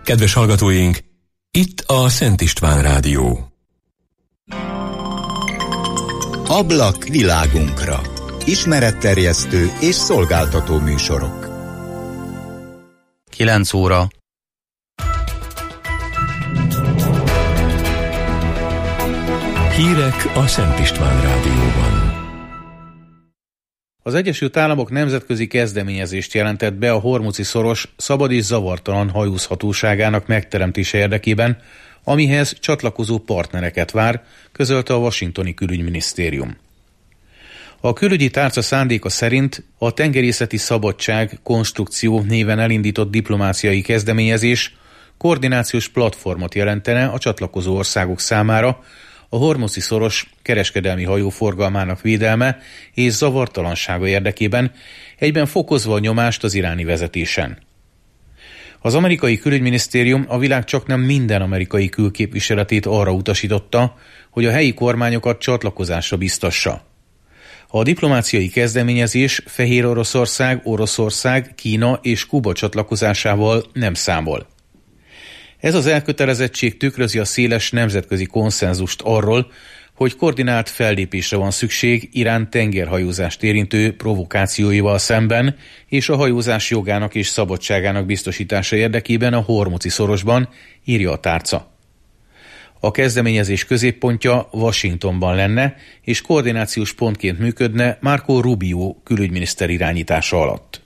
Kedves hallgatóink, itt a Szent István Rádió. Ablak világunkra. Ismeretterjesztő és szolgáltató műsorok. 9 óra. Hírek a Szent István Rádióban. Az Egyesült Államok nemzetközi kezdeményezést jelentett be a Hormuzi-szoros szabad és zavartalan hajózhatóságának megteremtése érdekében, amihez csatlakozó partnereket vár, közölte a washingtoni külügyminisztérium. A külügyi tárca szándéka szerint a tengerészeti szabadság konstrukció néven elindított diplomáciai kezdeményezés koordinációs platformot jelentene a csatlakozó országok számára, a Hormuzi-szoros kereskedelmi hajóforgalmának védelme és zavartalansága érdekében, egyben fokozva a nyomást az iráni vezetésen. Az amerikai külügyminisztérium a világ csaknem minden amerikai külképviseletét arra utasította, hogy a helyi kormányokat csatlakozásra biztassa. A diplomáciai kezdeményezés Fehér Oroszország, Kína és Kuba csatlakozásával nem számol. Ez az elkötelezettség tükrözi a széles nemzetközi konszenzust arról, hogy koordinált fellépésre van szükség Irán tengerhajózást érintő provokációival szemben, és a hajózás jogának és szabadságának biztosítása érdekében a Hormuzi-szorosban, írja a tárca. A kezdeményezés középpontja Washingtonban lenne, és koordinációs pontként működne Marco Rubio külügyminiszter irányítása alatt.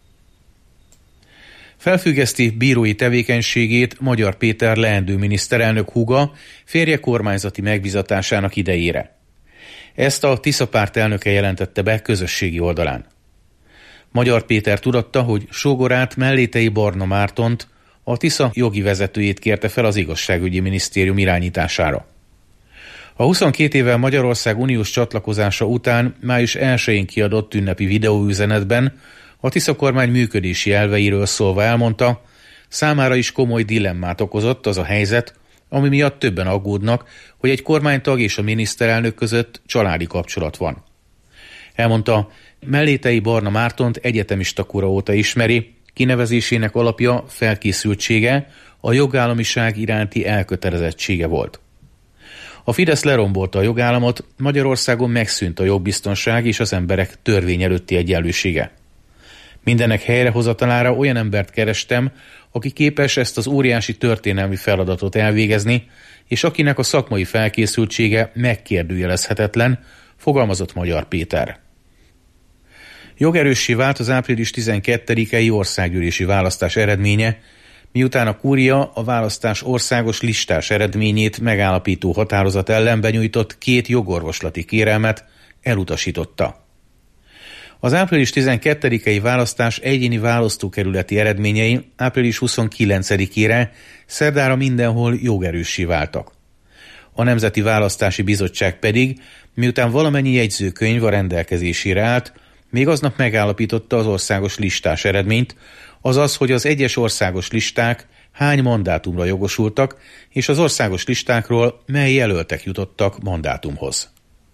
Felfüggeszti bírói tevékenységét Magyar Péter leendő miniszterelnök húga férje kormányzati megbízatásának idejére. Ezt a Tisza párt elnöke jelentette be közösségi oldalán. Magyar Péter tudatta, hogy sógorát, Mellétei Barna Mártont, a Tisza jogi vezetőjét kérte fel az igazságügyi minisztérium irányítására. A 22 évvel Magyarország uniós csatlakozása után május 1-én kiadott ünnepi videóüzenetben a Tisza kormány működési elveiről szólva elmondta, számára is komoly dilemmát okozott az a helyzet, ami miatt többen aggódnak, hogy egy kormánytag és a miniszterelnök között családi kapcsolat van. Elmondta, Mellétei Barna Mártont egyetemista kora óta ismeri, kinevezésének alapja felkészültsége, a jogállamiság iránti elkötelezettsége volt. A Fidesz lerombolta a jogállamot, Magyarországon megszűnt a jogbiztonság és az emberek törvény előtti egyenlősége. Mindenek helyrehozatalára olyan embert kerestem, aki képes ezt az óriási történelmi feladatot elvégezni, és akinek a szakmai felkészültsége megkérdőjelezhetetlen, fogalmazott Magyar Péter. Jogerőssé vált az április 12-i országgyűlési választás eredménye, miután a kúria a választás országos listás eredményét megállapító határozat ellen benyújtott 2 jogorvoslati kérelmet elutasította. Az április 12-i választás egyéni választókerületi eredményei április 29-ére szerdára mindenhol jogerőssé váltak. A Nemzeti Választási Bizottság pedig, miután valamennyi jegyzőkönyv a rendelkezésére állt, még aznap megállapította az országos listás eredményt, azaz, hogy az egyes országos listák hány mandátumra jogosultak, és az országos listákról mely jelöltek jutottak mandátumhoz.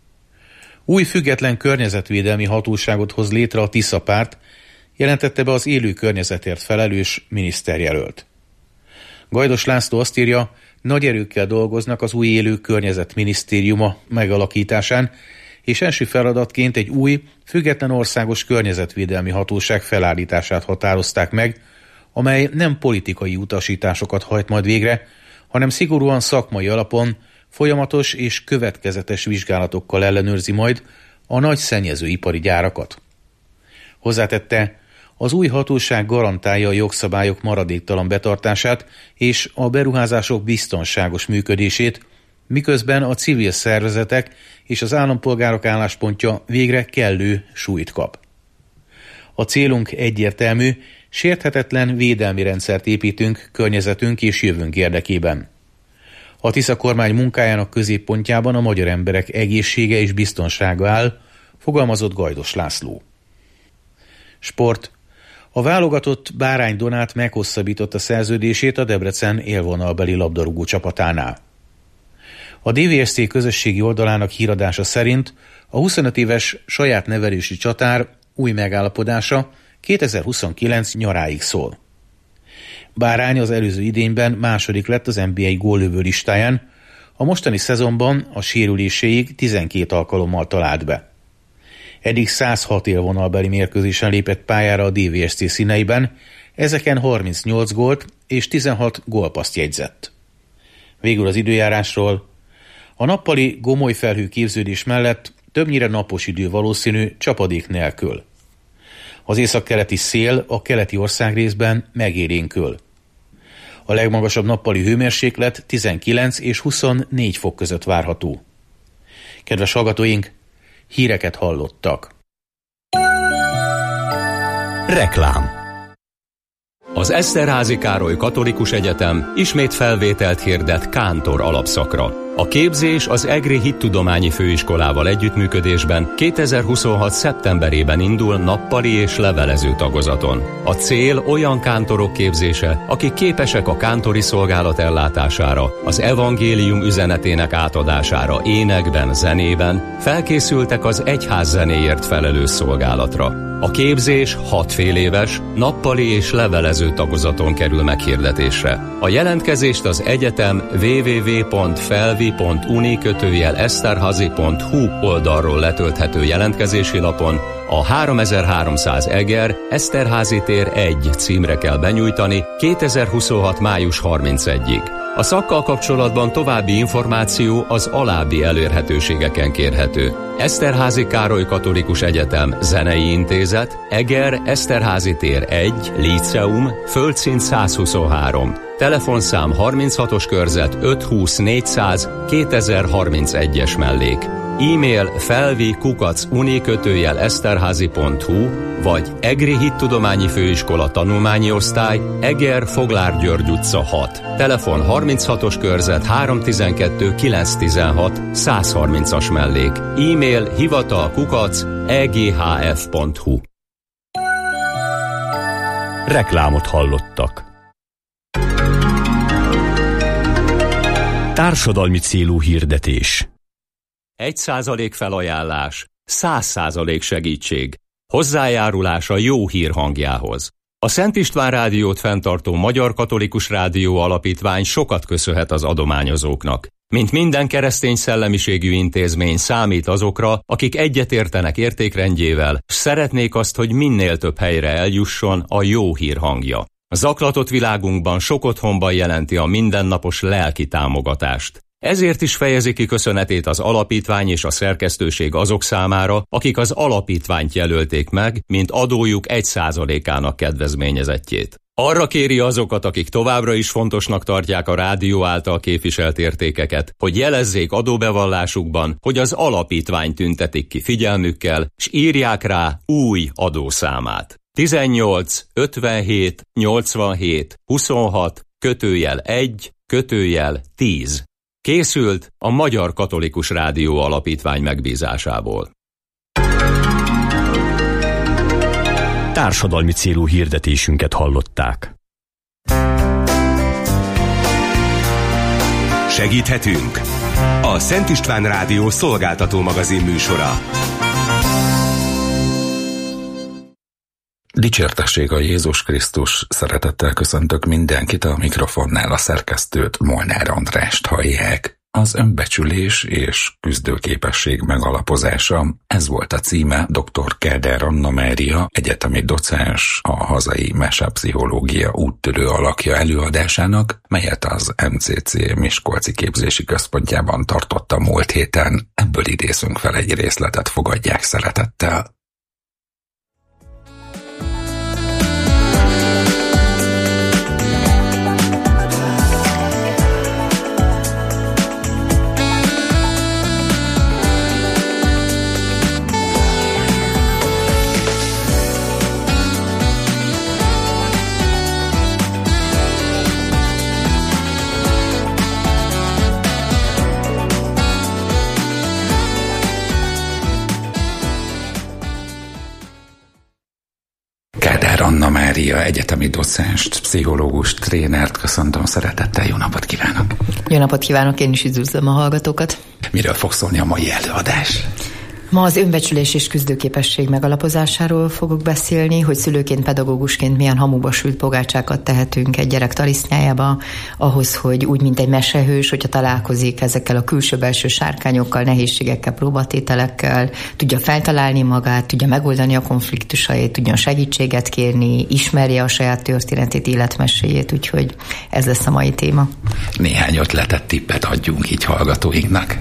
Új független környezetvédelmi hatóságot hoz létre a Tisza párt, jelentette be az élő környezetért felelős miniszterjelölt. Gajdos László azt írja, nagy erőkkel dolgoznak az új élő környezetminisztériuma megalakításán, és első feladatként egy új, független országos környezetvédelmi hatóság felállítását határozták meg, amely nem politikai utasításokat hajt majd végre, hanem szigorúan szakmai alapon, folyamatos és következetes vizsgálatokkal ellenőrzi majd a nagy szennyezőipari gyárakat. Hozzátette, az új hatóság garantálja a jogszabályok maradéktalan betartását és a beruházások biztonságos működését, miközben a civil szervezetek és az állampolgárok álláspontja végre kellő súlyt kap. A célunk egyértelmű, sérthetetlen védelmi rendszert építünk környezetünk és jövőnk érdekében. A Tisza kormány munkájának középpontjában a magyar emberek egészsége és biztonsága áll, fogalmazott Gajdos László. Sport. A válogatott Bárány Donát meghosszabbította szerződését a Debrecen élvonalbeli labdarúgó csapatánál. A DVSC közösségi oldalának híradása szerint a 25 éves saját nevelési csatár új megállapodása 2029 nyaráig szól. Bárány az előző idényben második lett az NBA góllövő listáján, a mostani szezonban a sérüléséig 12 alkalommal talált be. Eddig 106 élvonalbeli mérkőzésen lépett pályára a DVSC színeiben, ezeken 38 gólt és 16 gólpasszt jegyzett. Végül az időjárásról. A nappali gomoly felhő képződés mellett többnyire napos idő valószínű csapadék nélkül. Az északkeleti szél a keleti országrészben megélénkül. A legmagasabb nappali hőmérséklet 19 és 24 fok között várható. Kedves hallgatóink, híreket hallottak. Reklám. Az Eszterházy Károly Katolikus Egyetem ismét felvételt hirdet kántor alapszakra. A képzés az EGRI Hittudományi Főiskolával együttműködésben 2026. szeptemberében indul nappali és levelező tagozaton. A cél olyan kántorok képzése, akik képesek a kántori szolgálat ellátására, az evangélium üzenetének átadására énekben, zenében, felkészültek az egyház zenéért felelős szolgálatra. A képzés 6 féléves, nappali és levelező tagozaton kerül meghirdetésre. A jelentkezést az egyetem www.felvi.uni/eszterhazy.hu oldalról letölthető jelentkezési lapon a 3300 Eger, Eszterházy tér 1 címre kell benyújtani 2026. május 31-ig. A szakkal kapcsolatban további információ az alábbi elérhetőségeken kérhető. Eszterházy Károly Katolikus Egyetem Zenei Intézet, Eger, Eszterházy tér 1, Líceum, földszint 123. Telefonszám 36-os körzet 520 400 2031-es mellék. E-mail felvi@uni/eszterházy.hu vagy Egri Hittudományi Főiskola Tanulmányi Osztály, Eger, Foglár György utca 6. Telefon 36-os körzet 312 916 130-as mellék. E-mail hivatal@eghf.hu. Reklámot hallottak. Társadalmi célú hirdetés. 1% felajánlás, 100% segítség. Hozzájárulás a jó hír hangjához. A Szent István Rádiót fenntartó Magyar Katolikus Rádió Alapítvány sokat köszönhet az adományozóknak. Mint minden keresztény szellemiségű intézmény számít azokra, akik egyetértenek értékrendjével, s szeretnék azt, hogy minél több helyre eljusson a jó hír hangja. A zaklatott világunkban sok otthonban jelenti a mindennapos lelki támogatást. Ezért is fejezi ki köszönetét az alapítvány és a szerkesztőség azok számára, akik az alapítványt jelölték meg, mint adójuk 1%-ának kedvezményezettjét. Arra kéri azokat, akik továbbra is fontosnak tartják a rádió által képviselt értékeket, hogy jelezzék adóbevallásukban, hogy az alapítvány tüntetik ki figyelmükkel, s írják rá új adószámát. 18 57 87 26 /1 /10. Készült a Magyar Katolikus Rádió Alapítvány megbízásából. Társadalmi célú hirdetésünket hallották. Segíthetünk! A Szent István Rádió szolgáltató magazin műsora. Dicsértessék a Jézus Krisztus, szeretettel köszöntök mindenkit, a mikrofonnál a szerkesztőt, Molnár Andrást hallják. Az önbecsülés és küzdőképesség megalapozása, ez volt a címe dr. Kádár Anna Mária, egyetemi docens, a hazai mesepszichológia úttörő alakja előadásának, melyet az MCC Miskolci Képzési Központjában tartotta múlt héten. Ebből idézünk fel egy részletet, fogadják szeretettel. Kádár Anna Mária, egyetemi docenst, pszichológust, trénert köszöntöm szeretettel, jó napot kívánok! Jó napot kívánok, én is üdvözlöm a hallgatókat! Miről fog szólni a mai előadás? Ma az önbecsülés és küzdőképesség megalapozásáról fogok beszélni, hogy szülőként, pedagógusként milyen hamuba sült pogácsákat tehetünk egy gyerek tarisznyájába, ahhoz, hogy úgy, mint egy mesehős, hogyha találkozik ezekkel a külső-belső sárkányokkal, nehézségekkel, próbatételekkel, tudja feltalálni magát, tudja megoldani a konfliktusait, tudjon segítséget kérni, ismerje a saját történetét, életmeséjét, úgyhogy ez lesz a mai téma. Néhány ötletet, tippet adjunk így hallgatóinknak.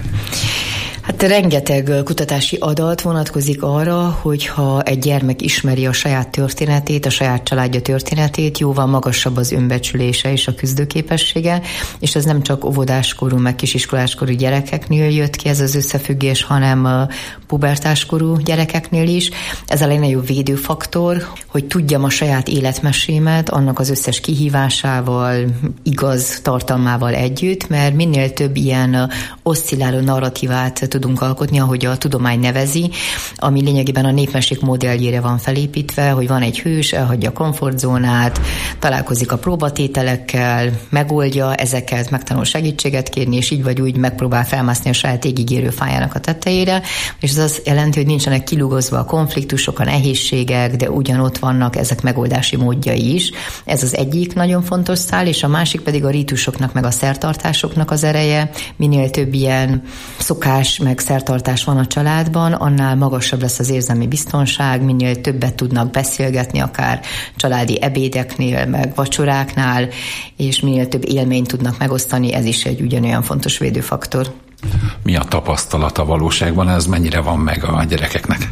Hát rengeteg kutatási adat vonatkozik arra, hogyha egy gyermek ismeri a saját történetét, a saját családja történetét, jóval magasabb az önbecsülése és a küzdőképessége, és ez nem csak óvodáskorú, meg kisiskoláskorú gyerekeknél jött ki ez az összefüggés, hanem pubertáskorú gyerekeknél is. Ez a legnagyobb védőfaktor, hogy tudjam a saját életmesémet, annak az összes kihívásával, igaz tartalmával együtt, mert minél több ilyen oszcilláló narratívát tudunk alkotni, ahogy a tudomány nevezi, ami lényegében a népmesék modelljére van felépítve, hogy van egy hős, elhagyja a komfortzónát, találkozik a próbatételekkel, megoldja ezeket, megtanul segítséget kérni, és így vagy úgy megpróbál felmászni a saját égigérő fájának a tetejére, és ez azt jelenti, hogy nincsenek kilugozva a konfliktusok, a nehézségek, de ugyanott vannak ezek megoldási módjai is. Ez az egyik nagyon fontos szál, és a másik pedig a rítusoknak, meg a szertartásoknak az ereje. Minél több ilyen szokás, meg szertartás van a családban, annál magasabb lesz az érzelmi biztonság, minél többet tudnak beszélgetni, akár családi ebédeknél, meg vacsoráknál, és minél több élményt tudnak megosztani, ez is egy ugyanolyan fontos védőfaktor. Mi a tapasztalata valóságban, ez mennyire van meg a gyerekeknek?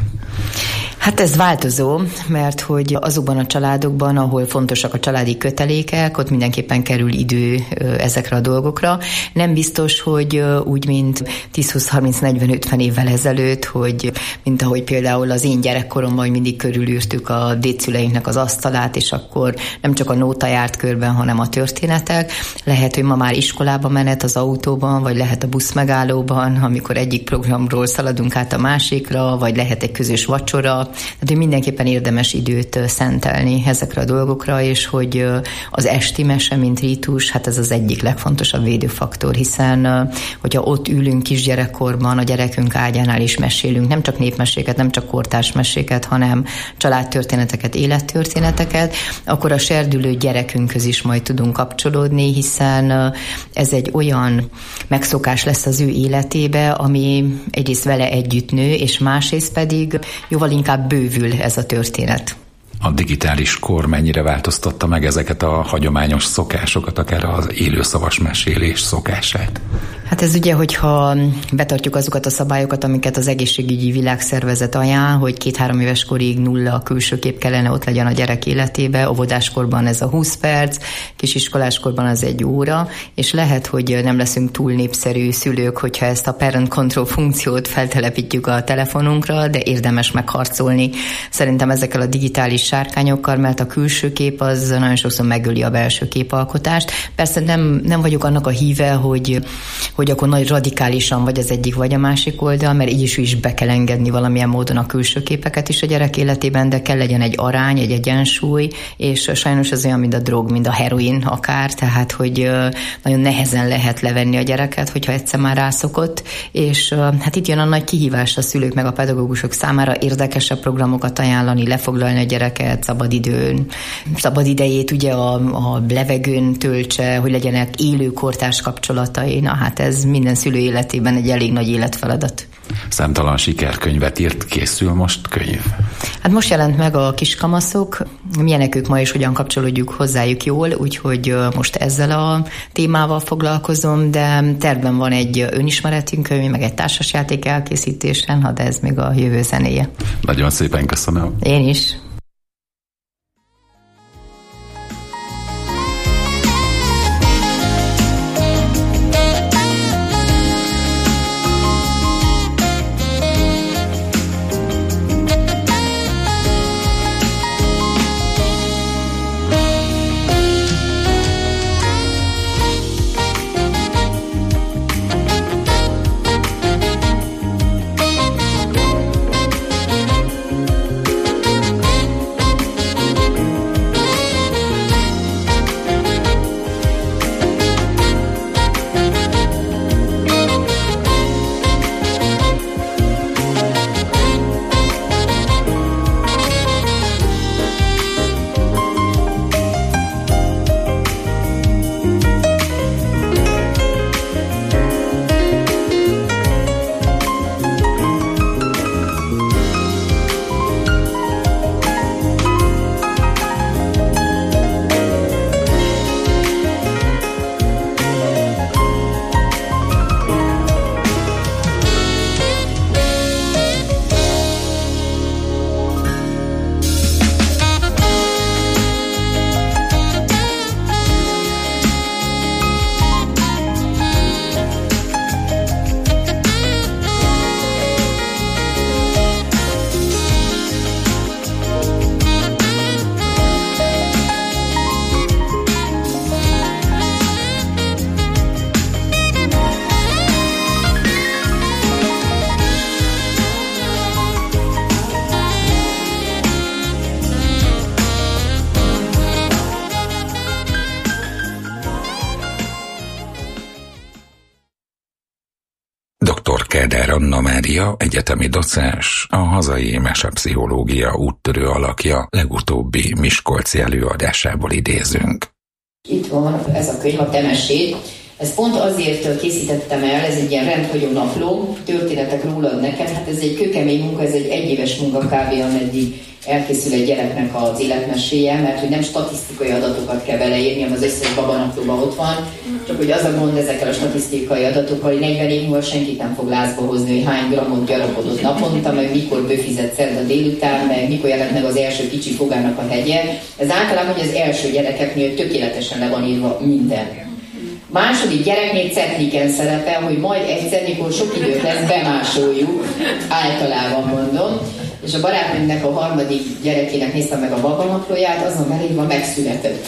Hát ez változó, mert hogy azokban a családokban, ahol fontosak a családi kötelékek, ott mindenképpen kerül idő ezekre a dolgokra. Nem biztos, hogy úgy, mint 10-20-30-40-50 évvel ezelőtt, hogy mint ahogy például az én gyerekkoromban, hogy mindig körülírtük a dédszüleinknek az asztalát, és akkor nem csak a nóta járt körben, hanem a történetek. Lehet, hogy ma már iskolába menet az autóban, vagy lehet a buszmegállóban, amikor egyik programról szaladunk át a másikra, vagy lehet egy közös vacsora. Tehát mindenképpen érdemes időt szentelni ezekre a dolgokra, és hogy az esti mese, mint rítus, hát ez az egyik legfontosabb védőfaktor, hiszen hogyha ott ülünk kisgyerekkorban, a gyerekünk ágyánál is mesélünk, nem csak népmeséket, nem csak kortárs meséket, hanem családtörténeteket, élettörténeteket, akkor a serdülő gyerekünkhöz is majd tudunk kapcsolódni, hiszen ez egy olyan megszokás lesz az ő életébe, ami egyrészt vele együtt nő, és másrészt pedig jóval inkább bővül ez a történet. A digitális kor mennyire változtatta meg ezeket a hagyományos szokásokat, akár az élőszavas mesélés szokását? Hát ez ugye, hogyha betartjuk azokat a szabályokat, amiket az egészségügyi világszervezet ajánl, hogy 2-3 éves korig 0 külsőkép kellene ott legyen a gyerek életébe, óvodáskorban ez a 20 perc, kisiskoláskorban az 1 óra, és lehet, hogy nem leszünk túl népszerű szülők, hogyha ezt a parent control funkciót feltelepítjük a telefonunkra, de érdemes megharcolni szerintem ezekkel a digitális sárkányokkal, mert a külső kép az nagyon sokszor megöli a belső képalkotást. Persze nem vagyok annak a híve, hogy akkor nagy radikálisan vagy az egyik, vagy a másik oldal, mert így is be kell engedni valamilyen módon a külső képeket is a gyerek életében, de kell legyen egy arány, egy egyensúly, és sajnos ez olyan, mint a drog, mint a heroin akár, tehát hogy nagyon nehezen lehet levenni a gyereket, hogyha egyszer már rászokott, és hát itt jön a nagy kihívás a szülők meg a pedagógusok számára, érdekesebb programokat ajánlani, lefoglalni a gyereket szabad idejét ugye a levegőn töltse, hogy legyenek élő kortárs kapcsolatai. Na hát ez minden szülő életében egy elég nagy életfeladat. Számtalan sikerkönyvet írt, készül most könyv? Hát most jelent meg a Kiskamaszok, milyenek ők ma és hogyan kapcsolódjuk hozzájuk jól, úgyhogy most ezzel a témával foglalkozom, de tervben van egy önismeretünk könyv, meg egy társasjáték elkészítésen, de ez még a jövő zenéje. Nagyon szépen köszönöm. Én is. Dr. Kádár Anna Mária, egyetemi docens, a hazai mesepszichológia úttörő alakja legutóbbi miskolci előadásából idézünk. Itt van ez a könyv, a Te meséd. Ezt pont azért készítettem el, ez egy ilyen rendhagyó napló, történetek rólad neked, hát ez egy kőkemény munka, ez egy egyéves munka kb. Ameddig elkészül egy gyereknek az életmeséje, mert hogy nem statisztikai adatokat kell beleírni, hanem az összes babanaplóban ott van, csak hogy az a gond ezekkel a statisztikai adatokkal, hogy 40 év múlva senkit nem fog lázba hozni, hogy hány grammot gyarapodott naponta, meg mikor bőfizett szerda délután, meg mikor jelent meg az első kicsi fogának a hegye. Ez általában, hogy az első gyerekeknél tökéletesen le van írva minden. Második gyereknél cetliken szerepel, hogy majd egyszer, mikor sok időt lesz, bemásoljuk, általában mondom. És a barátnőmnek a harmadik gyerekének néztem meg a babanaplóját, azon belépve megszületett.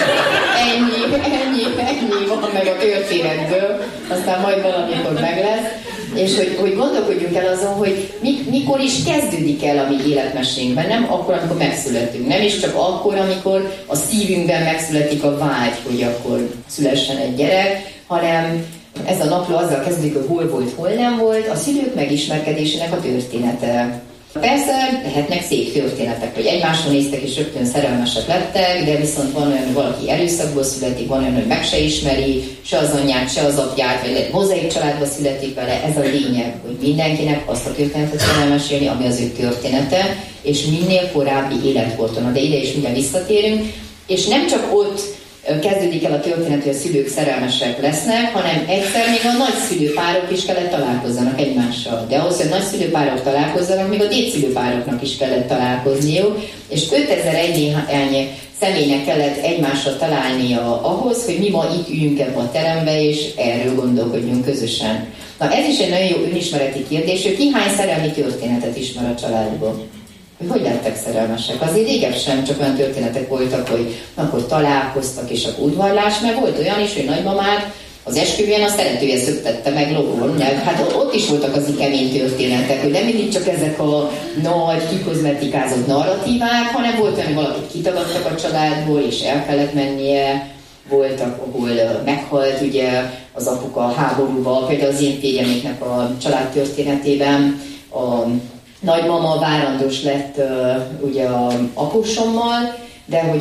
Ennyi van meg a történetből, aztán majd valamikor meg lesz. És hogy gondolkodjunk el azon, hogy mikor is kezdődik el a mi életmesénkben, nem akkor, amikor megszületünk, nem is csak akkor, amikor a szívünkben megszületik a vágy, hogy akkor szülessen egy gyerek, hanem ez a napló azzal kezdődik, hogy hol volt, hol nem volt, a szülők megismerkedésének a története. Persze lehetnek szép történetek, hogy egymásra néztek és rögtön szerelmesek lettek, de viszont van olyan, hogy valaki erőszakból születik, van olyan, hogy meg se ismeri, se az anyját, se az apját, vagy lehet mozaik családba születik vele. Ez a lényeg, hogy mindenkinek azt a történetet kell elmesélni, ami az ő története, és minél korábbi életkorton. De ide is mindjárt visszatérünk, és nem csak ott kezdődik el a történet, hogy a szülők szerelmesek lesznek, hanem egyszer még a nagyszülőpárok is kellett találkozzanak egymással. De ahhoz, hogy a nagyszülőpárok találkozzanak, még a dédszülőpároknak is kellett találkozniuk, és 5001 néhány személynek kellett egymással találnia ahhoz, hogy mi ma itt üljünk ebbe a terembe, és erről gondolkodjunk közösen. Na ez is egy nagyon jó önismereti kérdés, hogy ki hány szerelmi történetet ismer a családból. Hogy lettek szerelmesek? Azért régebb sem csak olyan történetek voltak, hogy akkor találkoztak és akkor udvarlás, mert volt olyan is, hogy nagymamát az esküvően a szeretője szöktette meg lovon, mert hát ott is voltak az kemény történetek, hogy nem mindig csak ezek a nagy, kikozmetikázott narratívák, hanem volt olyan, hogy valakit kitagadtak a családból, és el kellett mennie, voltak, ahol meghalt ugye az apuka háborúval, például az én férjemnéknek a családtörténetében a nagymama várandós lett ugye az apósommal, de hogy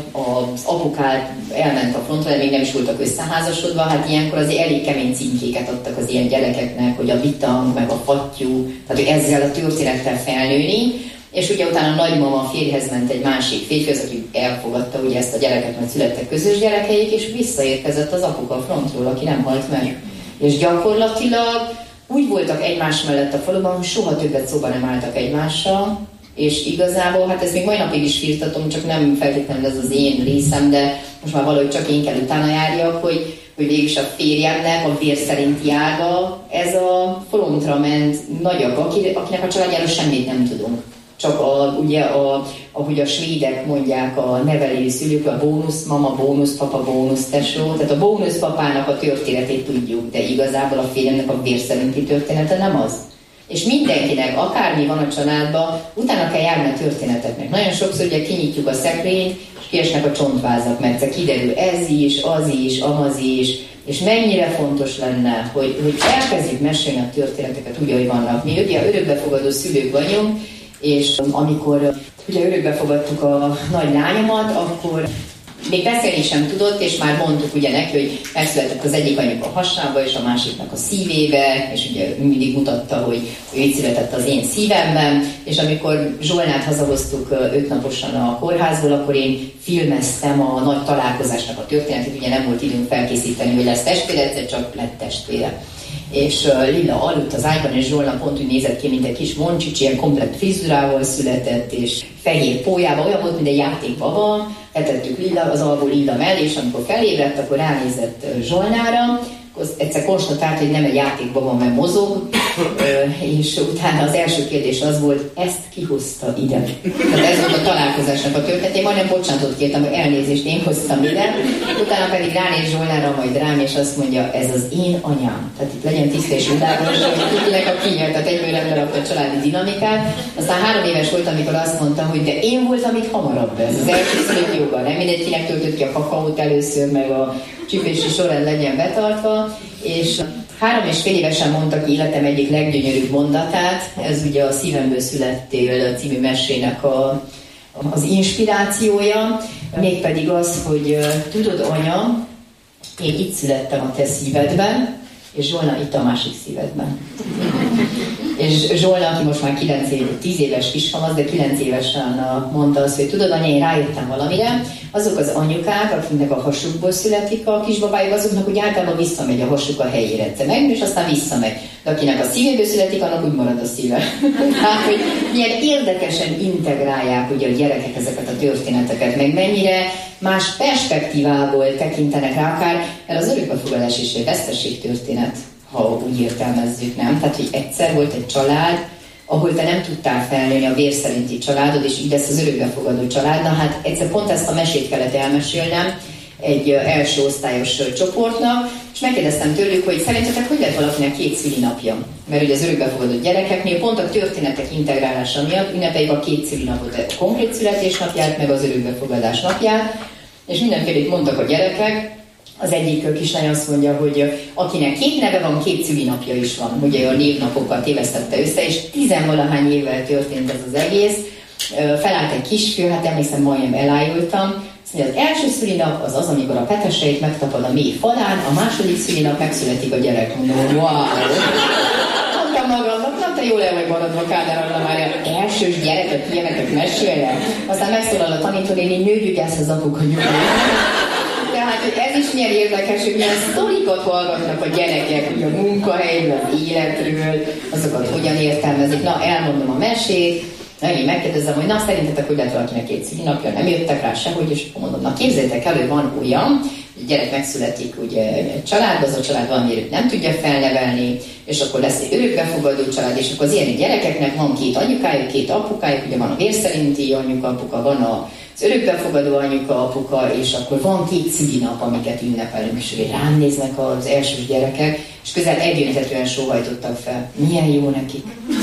az apukát elment a frontra, de még nem is voltak összeházasodva, hát ilyenkor azért elég kemény címkéket adtak az ilyen gyerekeknek, hogy a bitang, meg a fattyú, tehát hogy ezzel a történettel felnőni, és ugye utána a nagymama férjhez ment egy másik férfihoz, aki elfogadta ugye ezt a gyereket, mert születtek közös gyerekeik, és visszaérkezett az apuka a frontról, aki nem halt meg. És gyakorlatilag úgy voltak egymás mellett a faluban, hogy soha többet szóba nem álltak egymással, és igazából, hát ezt még mai napig is firtatom, csak nem feltétlenül ez az én részem, de most már valahogy csak én kell utána járjak, hogy végülis a férjemnek a vér szerinti ága, ez a frontra ment nagyapa, akinek a családjáról semmit nem tudunk. Csak ahogy a svédek mondják, a nevelő szülők, a bónuszmama, bónuszpapa, bónusztesó, tehát a bónuszpapának a történetét tudjuk, de igazából a férjemnek a vér szerinti története nem az. És mindenkinek, akármi van a családban, utána kell járni a történeteknek. Nagyon sokszor ugye kinyitjuk a szekrényt, és kiesnek a csontvázak, mert kiderül ez is, az is, amaz is, és mennyire fontos lenne, hogy elkezdjük mesélni a történeteket úgy, ahogy vannak. Mi ugye örökbefogadó szülők vagyunk, és amikor ugye örökbe fogadtuk a nagy lányomat, akkor még beszélni sem tudott, és már mondtuk ugye neki, hogy megszületett az egyik anyuka a hasába, és a másiknak a szívébe, és ugye mindig mutatta, hogy így született az én szívemben, és amikor Zsolnát hazahoztuk 5 naposan a kórházból, akkor én filmeztem a nagy találkozásnak a történetét, ugye nem volt időnk felkészíteni, hogy lesz testvére, egyszer csak lett testvére. És Lilla aludt az ágyban, és Zsolna pont úgy nézett ki, mint egy kis Moncsics, ilyen komplett frizurával született, és fehér pólyában, olyan volt, mint egy játékbaba. Letettük Lilla, az alvó Lilla mellé, és amikor felébredt, akkor ránézett Zsolnára, egyszer konstatált, hogy nem egy játékbaba, mert mozog, és utána az első kérdés az volt, ezt kihozta ide. Tehát ez volt a találkozásnak a történet. Én majdnem bocsánatot kértem, hogy elnézést, én hoztam ide. Utána pedig ránéz Zsolnára, majd rám, és azt mondja, ez az én anyám. Tehát itt legyen tiszta és világos, hogy kinek a kinyert, tehát egyből lerakta a családi dinamikát. Aztán 3 éves volt, amikor azt mondta, hogy de én voltam itt hamarabb. Ez az első szülők joga. Nem mindegy, kinek töltött ki a kakaót először, meg a csípési sorrend legyen betartva, és 3,5 évesen mondta ki életem egyik leggyönyörűbb mondatát, ez ugye a Szívemből születtél című mesének az inspirációja, mégpedig az, hogy tudod, anya, én itt születtem a te szívedben, és Zsolna itt a másik szívedben. És Zsolna, aki most már 10 éves kiskamasz, de 9 évesen mondta azt, hogy tudod, anya, én rájöttem valamire, azok az anyukák, akiknek a hasukból születik a kisbabájuk, azoknak úgy általában visszamegy a hasuk a helyére egyszer meg, és aztán visszamegy. De akinek a szívéből születik, annak úgy marad a szíve. Tehát, hogy milyen érdekesen integrálják ugye a gyerekek ezeket a történeteket, meg mennyire más perspektívából tekintenek rá akár, mert az örökbefogadás is egy veszteségtörténet, ha úgy értelmezzük, nem? Tehát, hogy egyszer volt egy család, ahol te nem tudtál felnőni a vér szerinti családod, és így lesz az örökbefogadó család. Na hát egyszer pont ezt a mesét kellett elmesélnem egy első osztályos csoportnak, és megkérdeztem tőlük, hogy szerintetek hogy lett valakinek 2 szülinapja? Mert ugye az örökbefogadott gyerekeknél pont a történetek integrálása miatt ünnepeljük a 2 szülinapot, a konkrét születésnapját, meg az örökbefogadás napját, és mindenfélét mondtak a gyerekek. Az egyik kislány azt mondja, hogy akinek 2 neve van, 2 szülinapja is van. Ugye a névnapokkal tévesztette össze, és 10-valahány évvel történt ez az egész. Felállt egy kisfiú, hát emlékszem, majdnem elájultam. Azt mondja, az első szülinap az az, amikor a peteseit megtapad a mély falán, a második szülinap megszületik a gyerek. Mondom, wow! Mondtam magamnak, na te jól el vagy maradva, Kádár Anna Mária, elsős gyereket ilyeneket mesélnek. Aztán megszólal a tanítónéni, nőgyügyász az apuka nyugodj. Tehát, hogy ez is milyen érdekes, hogy milyen sztorikat hallgatnak a gyerekek, hogy a munkahelyről, az életről, azokat hogyan értelmezik. Na, elmondom a mesét, én megkérdezem, hogy na, szerintetek, hogy lehet valakinek 2 szülinapja, nem jöttek rá sehogy, és mondom, na képzeljétek el, hogy van olyan, hogy a gyerek megszületik ugye egy családba, az a család valamiért nem tudja felnevelni, és akkor lesz egy örökbefogadó család, és akkor az ilyen gyerekeknek van 2 anyukájuk, 2 apukájuk, ugye van a vérszerinti anyuka, apuka, van az örökbefogadó anyuka, apuka, és akkor van 2 szülinap, amiket ünnepelünk, és rám néznek az elsős gyerekek, és közel egyöntetően sóhajtottak fel. Milyen jó nekik.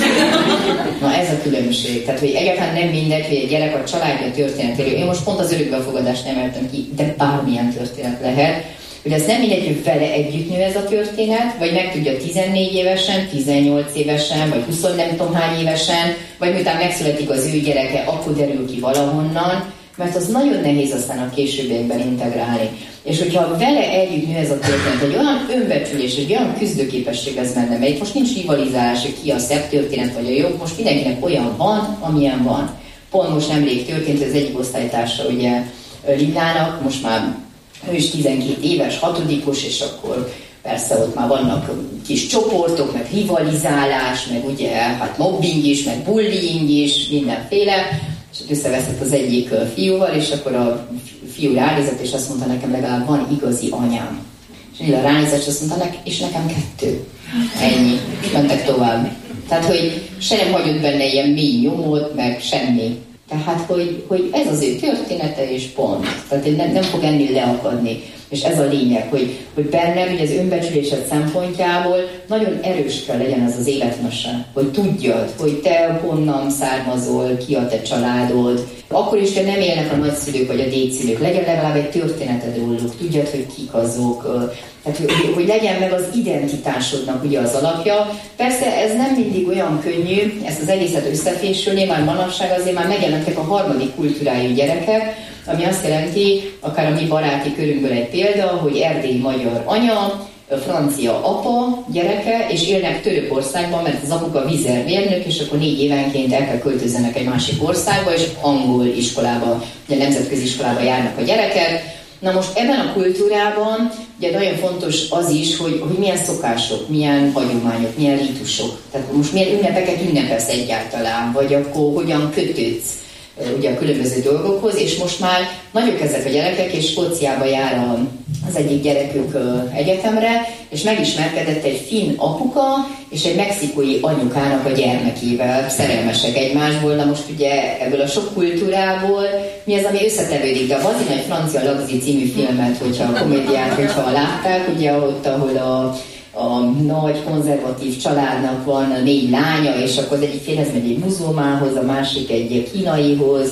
Na ez a különbség. Tehát, hogy egyáltalán nem mindegy, hogy egy gyerek a családja történetéről. Én most pont az örökbefogadást nem emeltem ki, de bármilyen történet lehet. Hogy ez nem mindegy, hogy vele együtt nő ez a történet, vagy megtudja 14 évesen, 18 évesen, vagy 20 nem tudom hány évesen, vagy miután megszületik az ő gyereke, akkor derül ki valahonnan, mert az nagyon nehéz aztán a későbbiekben integrálni. És hogyha vele együtt nő ez a történet, egy olyan önbecsülés, egy olyan küzdőképesség ez benne, mert itt most nincs rivalizálás, hogy ki a szebb történet vagy a jobb, most mindenkinek olyan van, amilyen van. Pont most nemrég történt, hogy az egyik osztálytársa, ugye Lillának, most már ő is 12 éves, 6-os, és akkor persze ott már vannak kis csoportok, meg rivalizálás, meg ugye hát mobbing is, meg bullying is, mindenféle, és összeveszett az egyik fiúval, és akkor a fiú ránézett, és azt mondta, nekem legalább van igazi anyám. És Lilla ránézett, és azt mondta, és nekem 2. Ennyi. Mentek tovább. Tehát, hogy se nem hagyott benne ilyen mély nyomot, meg semmi. Tehát, hogy ez az ő története, és pont. Tehát nem fog ennél leakadni. És ez a lényeg, hogy bennem ugye az önbecsülésed szempontjából nagyon erős kell legyen ez az életmese. Hogy tudjad, hogy te honnan származol, ki a te családod. Akkor is, hogy nem élnek a nagyszülők vagy a dédszülők, legyen legalább egy történeted róluk, tudjad, hogy kik azok. Tehát, hogy legyen meg az identitásodnak ugye az alapja. Persze ez nem mindig olyan könnyű, ezt az egészet összefésülni, már manapság azért már megjelentek a harmadik kultúrájú gyerekek, ami azt jelenti, akár a mi baráti körünkből egy példa, hogy erdélyi magyar anya, francia apa gyereke, és élnek Törökországban, mert az apuka vizermérnök, és akkor 4 évenként el kell költözzenek egy másik országba, és angol iskolába, ugye nemzetközi iskolába járnak a gyerekek. Na most ebben a kultúrában ugye nagyon fontos az is, hogy milyen szokások, milyen hagyományok, milyen rítusok. Tehát most milyen ünnepeket ünnepelsz egyáltalán, vagy akkor hogyan kötődsz ugye a különböző dolgokhoz, és most már nagyok ezek a gyerekek, és Skóciába jár az egyik gyerekük egyetemre, és megismerkedett egy finn apuka, és egy mexikói anyukának a gyermekével, szerelmesek egymásból. Na most ugye ebből a sok kultúrából mi az, ami összetevődik, de a Bazin egy francia Lagzi című filmet, hogyha a komédiát, hogyha látták, ugye ott, ahol a nagy konzervatív családnak van 4 lánya, és akkor az egyik férhez megy egy muzulmánhoz, a másik egy kínaihoz,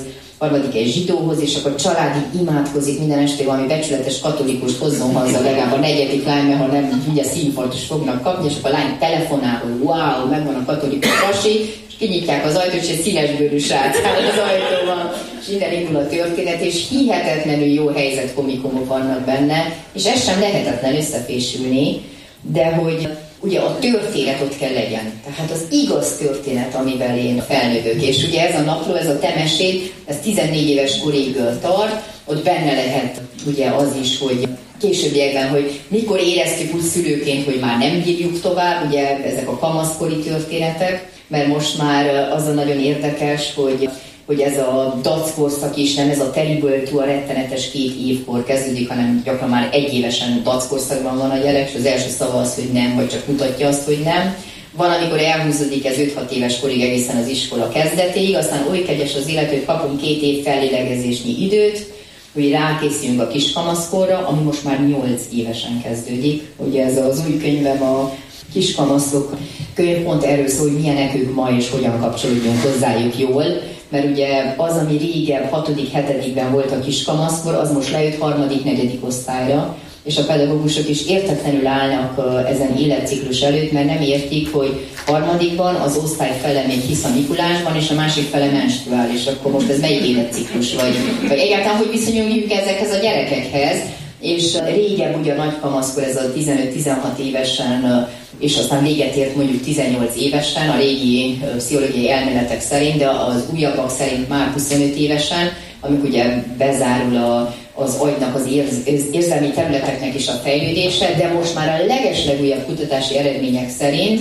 harmadik egy zsidóhoz, és akkor családig imádkozik minden este, valami becsületes katolikus hozzon haza legalább a negyedik lány, mert ha nem, ugye színfarktus fognak kapni, és akkor a lány telefonál, hogy wow, megvan a katolikus pasi, és kinyitják az ajtót, és egy színesbőrű srác áll az ajtóban, és innen indul a történet, és hihetetlenül jó helyzetkomikumok vannak benne, és ez sem lehetetlen összefésülni, de hogy ugye a történet ott kell legyen. Tehát az igaz történet, amivel én felnövök. És ugye ez a napló, ez a te meséd, ez 14 éves korig tart, ott benne lehet ugye az is, hogy későbbiekben, hogy mikor éreztük úgy szülőként, hogy már nem bírjuk tovább, ugye ezek a kamaszkori történetek, mert most már az a nagyon érdekes, hogy ez a dackorszak is nem ez a terrible to a rettenetes 2 évkor kezdődik, hanem gyakran már 1 évesen dackorszakban van a gyerek, és az első szava az, hogy nem, vagy csak mutatja azt, hogy nem. Van, amikor elhúzódik ez 5-6 éves korig egészen az iskola kezdetéig, aztán oly kegyes az élet, hogy kapunk 2 év fellélegezésnyi időt, hogy rákészüljünk a kiskamaszkorra, ami most már 8 évesen kezdődik. Ugye ez az új könyvem, a Kiskamaszok könyv pont erről szól, hogy milyenek ők ma, és hogyan kapcsolódjunk hozzájuk jól. Mert ugye az, ami régebb 6.-7. volt a kiskamaszkor, az most lejött 3.-4. osztályra, és a pedagógusok is értetlenül állnak ezen életciklus előtt, mert nem értik, hogy 3. az osztály fele még hisz a Mikulásban, és a másik fele menstruál, és akkor most ez melyik életciklus vagy egyáltalán, hogy viszonyuljunk ezekhez a gyerekekhez, és régebb ugye a nagykamaszkor, ez a 15-16 évesen, és aztán véget ért mondjuk 18 évesen, a régi pszichológiai elméletek szerint, de az újabbak szerint már 25 évesen, amikor ugye bezárul az agynak, az érzelmi területeknek is a fejlődése, de most már a legeslegújabb kutatási eredmények szerint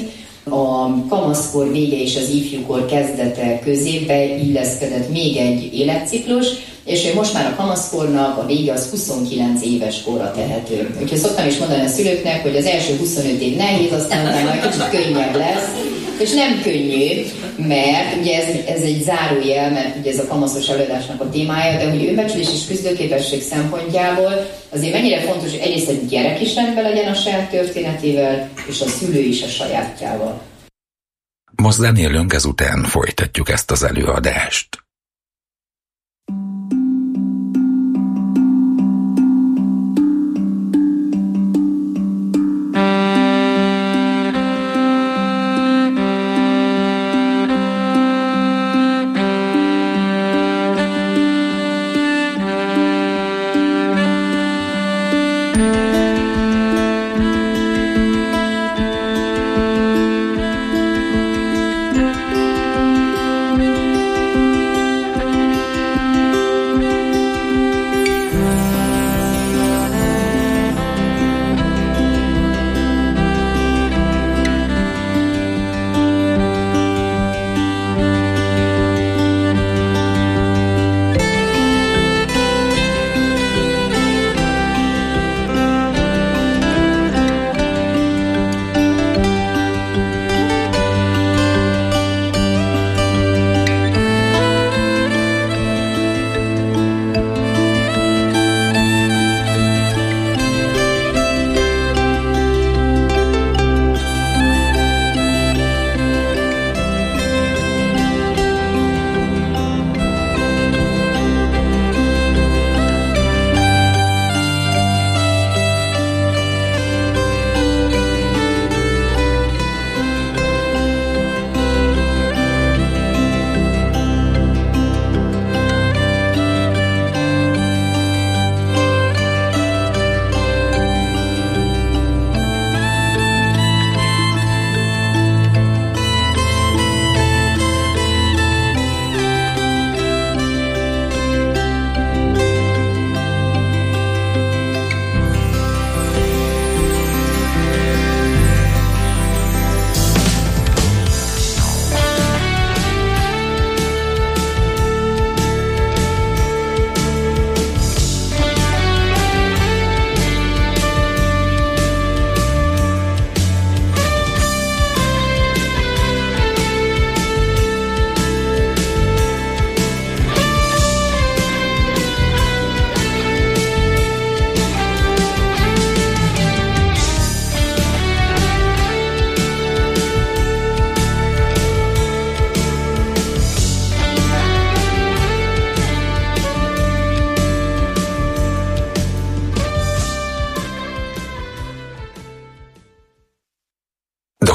a kamaszkor vége és az ifjúkor kezdete közé beilleszkedett még egy életciklus, és hogy most már a kamaszkornak a vége az 29 éves korra tehető. Úgyhogy szoktam is mondani a szülőknek, hogy az első 25 év nehéz, aztán utána egy kicsit könnyebb lesz, és nem könnyű, mert ugye ez egy zárójel, mert ugye ez a kamaszos előadásnak a témája, de hogy önbecsülés és küzdőképesség szempontjából azért mennyire fontos, hogy egyrészt a gyerek is rendben legyen a saját történetével, és a szülő is a sajátjával. Most zenélünk, ezután folytatjuk ezt az előadást.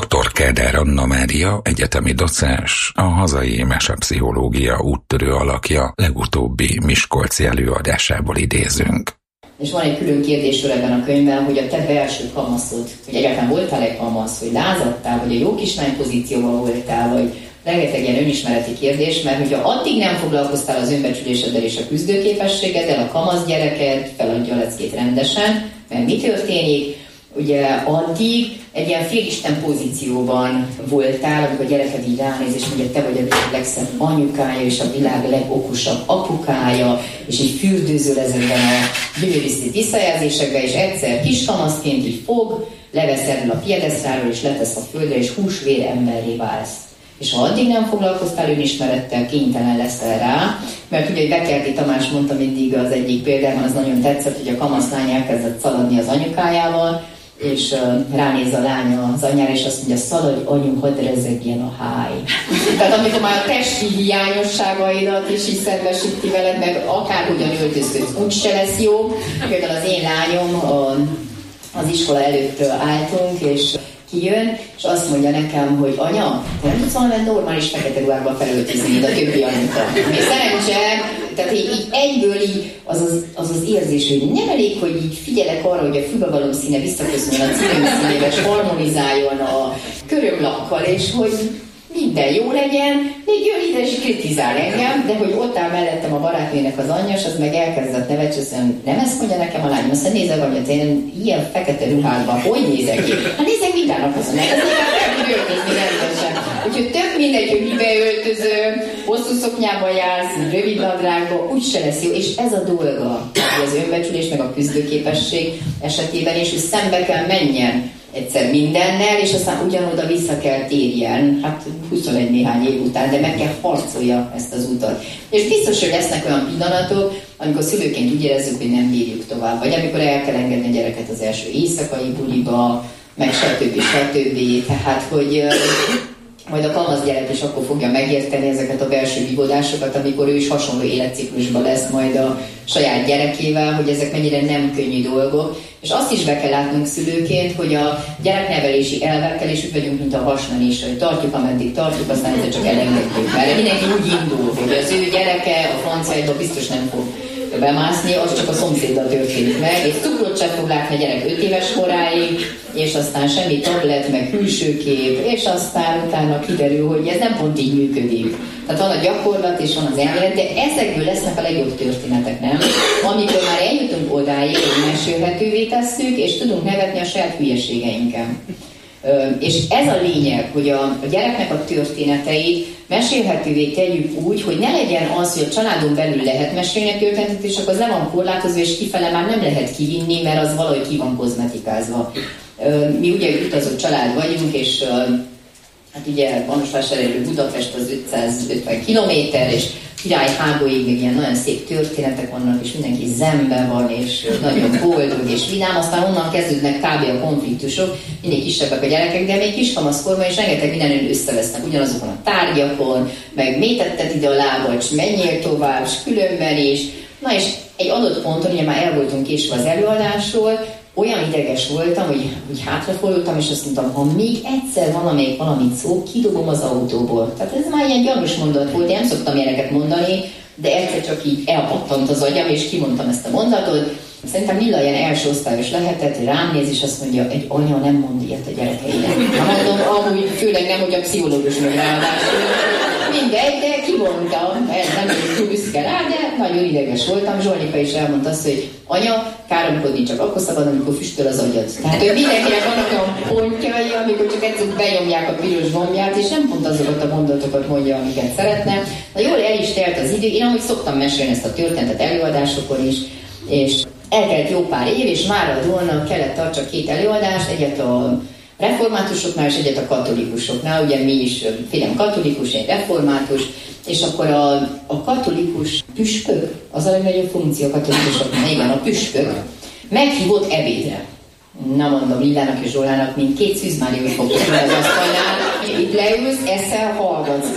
Dr. Keder Anna Mária, egyetemi docens, a hazai mesepszichológia úttörő alakja legutóbbi miskolci előadásából idézünk. És van egy külön kérdésről ebben a könyvben, hogy a te belső kamaszod, hogy egyáltalán voltál-e kamasz, hogy lázadtál, hogy a jó kislány pozícióban voltál, vagy rengeteg ilyen önismereti kérdés, mert hogyha addig nem foglalkoztál az önbecsüléseddel és a küzdőképességeddel, a kamasz gyereked feladja a leckét rendesen, mert mi történik? Ugye addig egy ilyen félisten pozícióban voltál, amikor a gyereked így ránéz, és mondja, te vagy a világ legszebb anyukája, és a világ legokosabb apukája, és így fürdőzöl ezekben a gyönyörűszét visszajelzésekben, és egyszer kiskamaszként így fog, levesz erről a piedesztráról, és letesz a földre, és húsvér emberré válsz. És ha addig nem foglalkoztál önismerettel, kénytelen leszel rá, mert ugye, hogy Bekerti Tamás mondta mindig az egyik példában, az nagyon tetszett, hogy a kamaszlány elkezdett szaladni az anyukájával, és ránéz a lánya az anyára, és azt mondja, szaladj anyu, hadd rezegjen a háj. Tehát amikor már a testi hiányosságaidat is így szembesíti veled, meg akárhogyan öltözködsz, úgyse lesz jó. Például az én lányom az iskola előtt álltunk, és kijön, és azt mondja nekem, hogy anya, te nem tudsz valami normális fekete ruhákba felöltözni, mint a többi anyuka. És szerencsé, tehát így egyből így az érzés, hogy nem elég, hogy így figyelek arra, hogy a fügavalom színe visszaköszönjön a cipőm színébe, és harmonizáljon a körömlakkal, és hogy minden jó legyen, még jön ide és kritizál engem, de hogy ott áll mellettem a barátnőnek az anyja, és az meg elkezdett nevetni, azt mondja, nem ezt mondja nekem a lányom, azt mondja, nézd, anya, én ilyen fekete ruhákban, hogy nézek ki? Hát nézzek minden nap azon, ez nyilván kell öltözni rendesen. Úgyhogy tök mindegy, hogy mibe öltöző, hosszú szoknyában jársz, rövid nadrágban, úgyse lesz jó, és ez a dolga, az önbecsülés, meg a küzdőképesség esetében, és hogy szembe kell menjen egyszer mindennel, és aztán ugyanoda vissza kell térjen, hát 21 néhány év után, de meg kell harcolja ezt az utat. És biztos, hogy lesznek olyan pillanatok, amikor szülőként úgy érezzük, hogy nem bírjuk tovább, vagy amikor el kell engedni a gyereket az első éjszakai buliba, meg stb. Tehát, hogy majd a kamasz gyerek is akkor fogja megérteni ezeket a belső vívódásokat, amikor ő is hasonló életciklusban lesz majd a saját gyerekével, hogy ezek mennyire nem könnyű dolgok. És azt is be kell látnunk szülőként, hogy a gyereknevelési elvekkel is úgy vagyunk, mint a hasnál is, hogy tartjuk, ameddig tartjuk, aztán ezzel csak elengedjük. Mert mindenki úgy indul, hogy az ő gyereke a franciájba biztos nem fog bemászni, az csak a szomszéddal történik meg, és cukrot sem fog látni a gyerek 5 éves koráig, és aztán semmi tablet, meg külsőkép, és aztán utána kiderül, hogy ez nem pont így működik. Tehát van a gyakorlat és van az elmélet, de ezekből lesznek a legjobb történetek, nem? Amikor már eljutunk odáig, hogy mesélhetővé tesszük, és tudunk nevetni a saját hülyeségeinken. És ez a lényeg, hogy a gyereknek a történeteit mesélhetővé tegyük úgy, hogy ne legyen az, hogy a családon belül lehet mesélni a történetet, és akkor az le van korlátozva, és kifele már nem lehet kivinni, mert az valahogy ki van kozmetikázva. Mi ugye utazott család vagyunk, és hát ugye Marosvásárhelyről Budapest az 550 kilométer, és Királyhágóig még ilyen nagyon szép történetek vannak, és mindenki zenben van, és nagyon boldog és vidám, aztán onnan kezdődnek kb. A konfliktusok, mindig kisebbek a gyerekek, de még kiskamaszkorban, és rengeteg mindenről összevesznek ugyanazokon a tárgyakon, meg miért tetted ide a lábad, és menjél tovább, és különben is. Na és egy adott ponton, ugye már el voltunk késve az előadásról, olyan ideges voltam, hogy hátrafordultam, és azt mondtam, ha még egyszer valamit szó, kidobom az autóból. Tehát ez már ilyen gyanús mondat volt, én nem szoktam ilyeneket mondani, de egyszer csak így elpattant az agyam, és kimondtam ezt a mondatot. Szerintem Lilla ilyen első osztályos lehetett, rám néz, és azt mondja, egy anya nem mond ilyet a gyerekeinek. Mondom, amúgy főleg nem, hogy a pszichológus meg ráadásul. Mindegy, de kimondtam, nem vagyok túl büszke rá, de nagyon ideges voltam. Zsolnika is elmondta azt, hogy anya, káromkodni csak akkor szabad, amikor füstöl az agyad. Tehát, hogy mindenkinek vannak olyan pontjai, amikor csak egyszer benyomják a piros gombját, és nem pont azokat a mondatokat mondja, amiket szeretne. Na jól el is telt az idő, én amúgy szoktam mesélni ezt a történetet előadásokon is, és eltelt jó pár év, és Máradónak kellett tartsak 2 előadást, egyet a reformátusoknál és egyet a katolikusoknál, ugye mi is félem katolikus, én református, és akkor a katolikus püspök, az a legnagyobb funkció a katolikusoknál, igen, a püspök meghívott ebédre. Na mondom, Lillának és Zsolának, mint 2 szűzmáriói fogtok az asztalnál, itt leülsz, eszel, hallgatsz,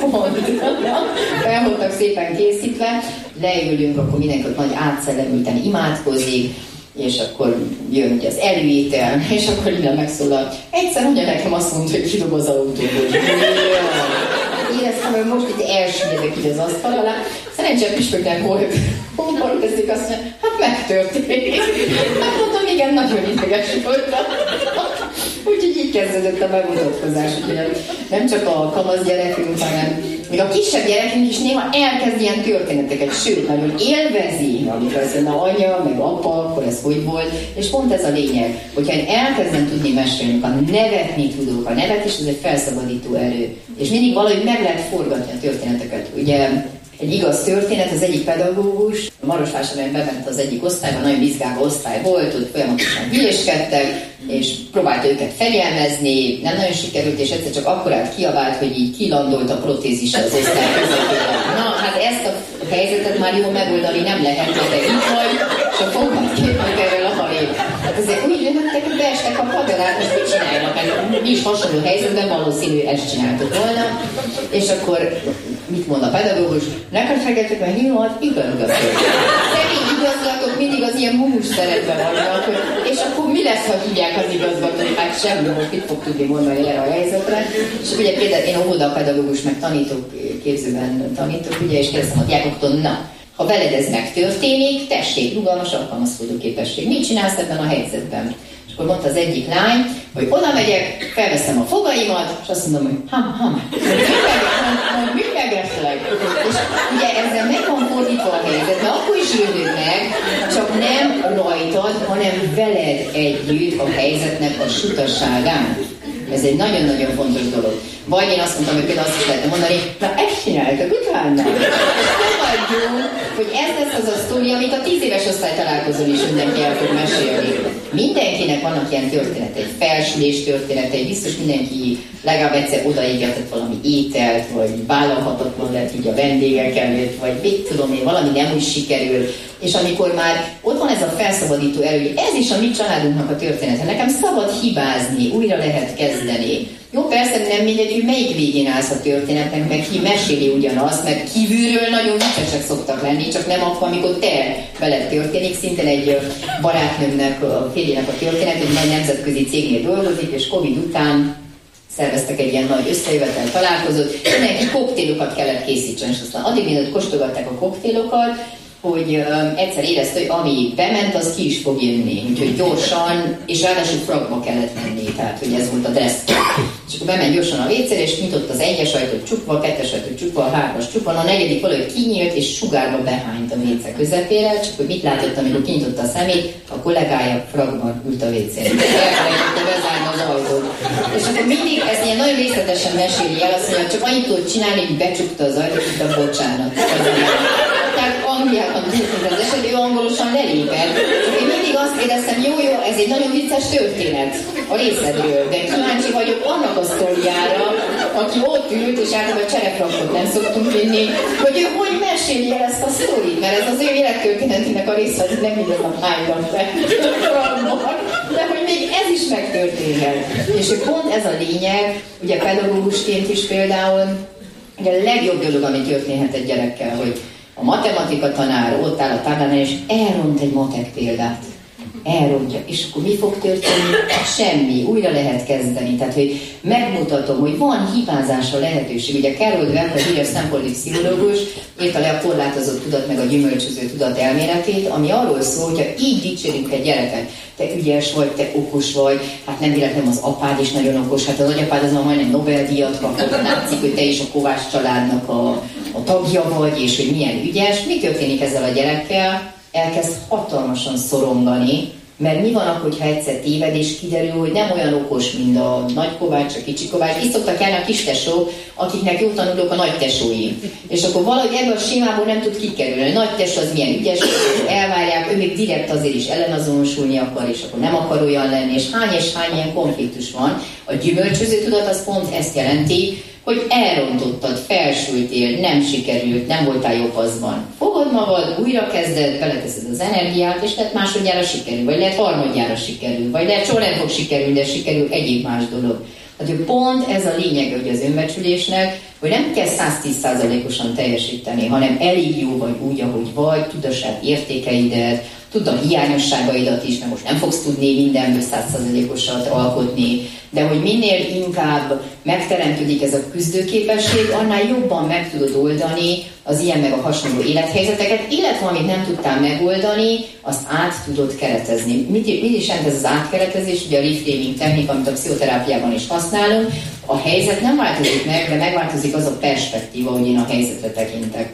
fel voltak szépen készítve, leülünk, akkor mindenki ott nagy átszellemülten imádkozik, és akkor jön ugye az előétel, és akkor innen megszólal. Egyszer ugye nekem azt mondta, hogy kidob az autóból. Éreztem, hogy most itt elsüllyedek így az asztal alá. Szerencsére püspöknek volt teszik, azt mondja, hát megtörténik. Hát mondtam, igen, nagyon ideges voltam. Úgyhogy így kezdődött a bemutatkozás. Úgyhogy nem csak a kamasz gyerekünk, hanem még a kisebb gyerekünk is néha elkezd ilyen történeteket, sőt, nagyon élvezi, amikor azt mondja, anya, meg apa, akkor ez hogy volt. És pont ez a lényeg, hogyha én elkezdem tudni mesélni, nevetni tudok, a nevetés az egy felszabadító erő. És mindig valahogy meg lehet forgatni a történeteket. Ugye egy igaz történet, az egyik pedagógus Marosvásárhelyen bement az egyik osztályban, nagyon bizgáló osztály volt, ott folyamatosan hülyéskedtek, és próbált őket fegyelmezni, nem nagyon sikerült, és egyszer csak akkorát kiabált, hogy így kilandolt a protézis az osztály közepére. Na, hát ezt a helyzetet már jól megoldani nem lehet, de itt vagy, és a fogat képnek erről a halét. Hát azért úgy jöttek, hogy beestek a padalát, most mit csinálnak? Hát mi is hasonló helyzetben valószínű ezt csináltuk volna, és akkor mit mond a pedagógus? Neked fegettek, mert hívomat igazgatók. Szerény igazgatók mindig az ilyen mumus szerepben vannak, és akkor mi lesz, ha hívják az igazgatók? Hát semmi, most mit fog tudni mondani erre a helyzetre. És ugye például én óvodapedagógus, meg tanítok, képzőben tanítok, ugye, és kérdeztem a diákoktól, na, ha veled ez megtörténik, tessék, rugalmas alkalmazkodó képesség. Mit csinálsz ebben a helyzetben? És akkor mondta az egyik lány, hogy oda megyek, felveszem a fogaimat, és azt mondom, hogy mit megeszleg? És ugye ezzel meg van fordítva a helyzet, mert akkor is jövünk meg, csak nem rajtad, hanem veled együtt a helyzetnek a sutasságán. Ez egy nagyon-nagyon fontos dolog. Vagy én azt mondtam, hogy például azt is lehetne mondani, na ezt csináltak utána. Fogadjunk, hogy ez lesz az a sztori, amit a 10 éves osztálytalálkozón is mindenki el fog mesélni. Mindenkinek vannak ilyen történetei, felsülés történetei, biztos mindenki legalább egyszer odaégetett valami ételt, vagy vállalhatatlan lett így a vendégek előtt, vagy mit tudom én, valami nem úgy sikerül. És amikor már ott van ez a felszabadító erő, ez is a mi családunknak a története. Nekem szabad hibázni, újra lehet kezdeni. Jó, persze nem mindegy, hogy melyik végén állsz a történetnek, meg ki meséli ugyanazt, meg kívülről nagyon viccesek szoktak lenni, csak nem akkor, amikor te veled történik. Szintén egy barátnőmnek, a férjének a történet, egy nagy nemzetközi cégnél dolgozik, és Covid után szerveztek egy ilyen nagy összejövetel találkozót, mindenki koktélokat kellett készítsen, és aztán addig mindent kóstolgatták a koktélokat, hogy egyszer érezte, hogy ami bement, az ki is fog jönni. Úgyhogy gyorsan, és ráadásul frakba kellett menni, tehát hogy ez volt a dress. És akkor bement gyorsan a WC-re, és nyitott az 1-es ajtót csukva, a 2-es ajtót csukva, a 3-as csukva, a 4. valahogy kinyílt, és sugárba behányt a WC közepére, csak hogy mit látott, amikor kinyitotta a szemét, a kollégája frakban ült a WC-re. Elfelejtette bezárni az ajtót. És akkor mindig ezt ilyen nagyon részletesen meséli el, azt mondja, csak annyit tudott csinálni, hogy becsukta az ajtót, itt a bocsánat. Tehát Angliában történt az eset, ő angolosan lelépett. Én mindig azt kérdeztem, jó, ez egy nagyon vicces történet a részedről, de kíváncsi vagyok annak a sztoriára, aki ott ült, és általában csereprakot nem szoktunk vinni, hogy ő hogy meséli el ezt a sztorit, mert ez az ő élettörténetének a része, hogy nem minden nap hányban fel, de hogy még ez is megtörténhet. És pont ez a lényeg, ugye pedagógusként is például, ugye a legjobb dolog, ami történhet egy gyerekkel, hogy a matematika tanár ott áll a táblánál, és elront egy matek példát. Elrontja. És akkor mi fog történni? Semmi. Újra lehet kezdeni. Tehát, hogy megmutatom, hogy van hibázásra lehetőség. Ugye Carol Dweck, a híres szemponti pszichológus, írta le a korlátozott tudat meg a gyümölcsöző tudat elméletét, ami arról szól, hogyha így dicsérünk egy gyereket, te ügyes vagy, te okos vagy, hát nem véletlenül az apád is nagyon okos, hát az nagyapád az majdnem Nobel-díjat kapott, látszik, hogy te is a Kovács családnak a tagja vagy, és hogy milyen ügyes. Mi történik ezzel a gyerekkel? Elkezd hatalmasan szorongani, mert mi van akkor, ha egyszer téved, és kiderül, hogy nem olyan okos, mint a nagy Kovács, a kicsi Kovács. Így szoktak járni a kistesók, akiknek jó tanulók a nagy tesói. És akkor valahogy ebből a sémából nem tud kikerülni. A nagy tesó az milyen ügyes, elvárják, ő még direkt azért is ellenazonosulni akar, és akkor nem akar olyan lenni, és hány ilyen konfliktus van. A gyümölcsöző tudat az pont ezt jelenti, hogy elrontottad, felsültél, nem sikerült, nem voltál jobb azban. Fogod magad, újra kezded, beleteszed az energiát, és lehet másodjára sikerül, vagy lehet harmadjára sikerül, vagy lehet soha nem fog sikerülni, de sikerül egyéb más dolog. Tehát pont ez a lényeg, hogy az önbecsülésnek, hogy nem kell 110%-osan teljesíteni, hanem elég jó vagy úgy, ahogy vagy, tudd a saját értékeidet, tudd a hiányosságaidat is, mert most nem fogsz tudni mindenből 100%-osat alkotni, de hogy minél inkább megteremtődik ez a küzdőképesség, annál jobban meg tudod oldani az ilyen meg a hasonló élethelyzeteket, illetve amit nem tudtál megoldani, azt át tudod keretezni. Mit is jelent ez az átkeretezés? Ugye a reframing technika, amit a pszichoterápiában is használunk, a helyzet nem változik meg, de megváltozik az a perspektíva, hogy én a helyzetre tekintek.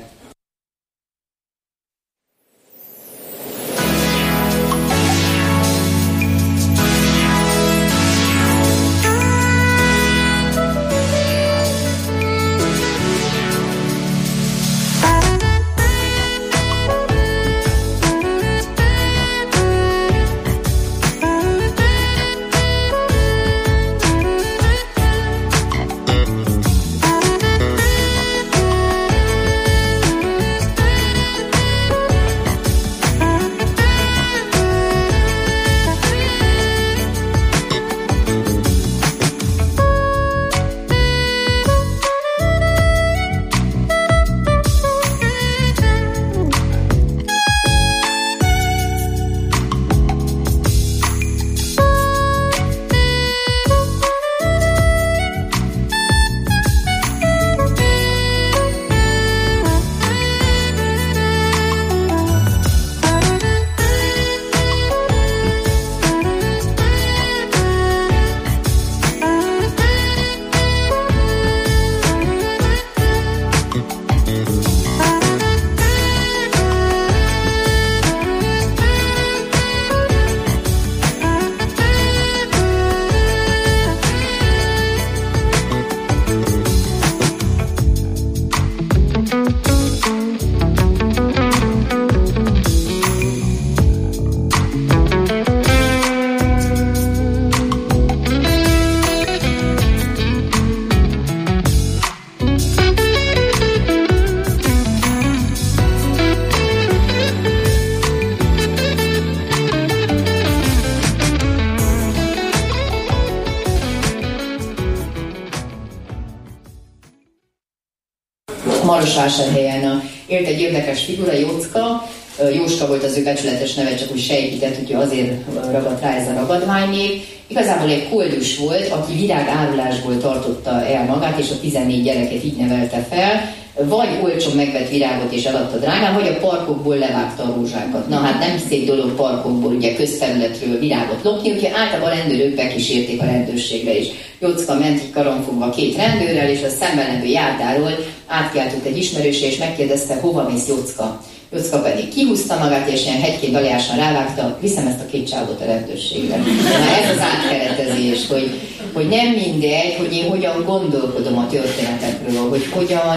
Marosvásárhelyen élt egy érdekes figura, Jócka. Jóska volt az ő becsületes neve, csak úgy sejtített, úgyhogy azért ragadt rá ez a ragadványnév. Igazából egy koldus volt, aki virágárulásból tartotta el magát, és a 14 gyereket így nevelte fel. Vagy olcsón megvett virágot és eladta drágán, vagy a parkokból levágta a rózsákat. Na hát nem szép dolog parkokból, ugye közterületről virágot lopni, úgyhogy általában a rendőrök bekísérték a rendőrségre is. Jócka ment így karonfogva 2 rendőrrel, és a szemben levő járdáról átkiáltott egy ismerőse, és megkérdezte, hova mész, Jócka? Jócka pedig kihúzta magát, és ilyen hegyként aliásan rávágta, viszem ezt a 2 csávot a rendőrségre. Na ez az átkeretezés, hogy nem mindegy, hogy én hogyan gondolkodom a történetekről, hogy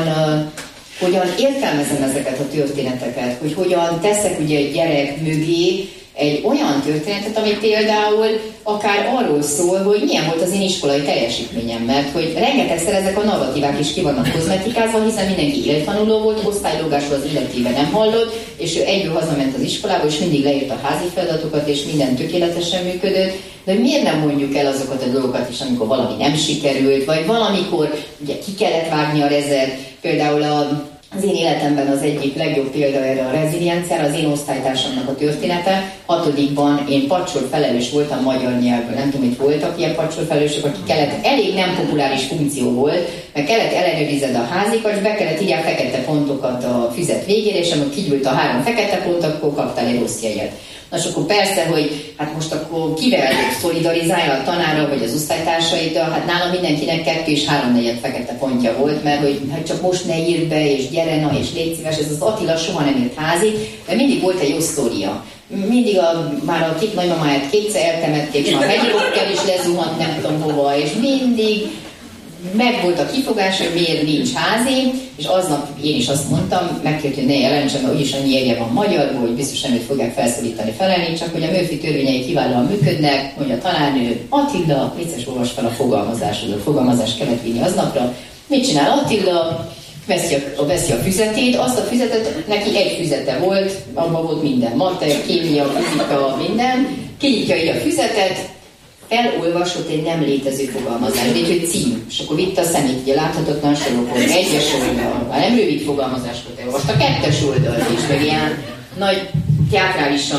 hogyan értelmezem ezeket a történeteket, hogy hogyan teszek ugye egy gyerek mögé egy olyan történetet, ami például akár arról szól, hogy milyen volt az én iskolai teljesítményem, mert hogy rengetegszer ezek a narratívák is ki vannak kozmetikázva, hiszen mindenki éltanuló volt, osztálylógásról az illetőben nem hallott, és ő egyből hazament az iskolába, és mindig leírta a házi feladatokat, és minden tökéletesen működött. De hogy miért nem mondjuk el azokat a dolgokat is, amikor valami nem sikerült, vagy valamikor ugye ki kellett vágni a rezet, például az én életemben az egyik legjobb példa erre a rezilienciára, az én osztálytársamnak a története. 6-ban én padsor felelős voltam magyar nyelvből, nem tudom, itt voltak ilyen padsor felelősök, akik kellett, elég nem populáris funkció volt, mert kellett ellenőrized a házikat, és be kellett írni a fekete pontokat a füzet végére, és amikor kigyűlt a 3 fekete pont, akkor kaptál egy rossz jegyet. Na és akkor persze, hogy hát most akkor kivel szolidarizálja a tanára, vagy az osztálytársaiddal, hát nálam mindenkinek 2 és 3/4 fekete pontja volt, mert hogy hát csak most ne írd be, és gyere, na, és légy szíves, ez az Attila soha nem írt házit, de mindig volt egy jó sztória. Mindig már a 2 nagymamáját 2-szer eltemették, és a helikopter is lezuhant, nem tudom hova, és mindig meg volt a kifogás, hogy miért nincs házi, és aznap én is azt mondtam, megkért, hogy ne jelentsem, mert úgyis annyi érje van magyarból, hogy biztos nem őt fogják felszólítani, felelni, csak hogy a Murphy törvényei kiválóan működnek, mondja a tanárnő, Attila, vicces, olvas fel a fogalmazásod, a fogalmazást kellett vinni aznapra. Mit csinál Attila? Veszi a füzetét, azt a füzetet, neki egy füzete volt, abban volt minden, matek, kémia, fizika, minden, kinyitja így a füzetet, felolvasott egy nem létező fogalmazást, de egy cím, és akkor vitte a szemét, ugye láthatatlan sorokon, 1-es oldal, már nem rövid fogalmazást elolvasta, 2-es oldalt is, meg ilyen nagy teátrálisan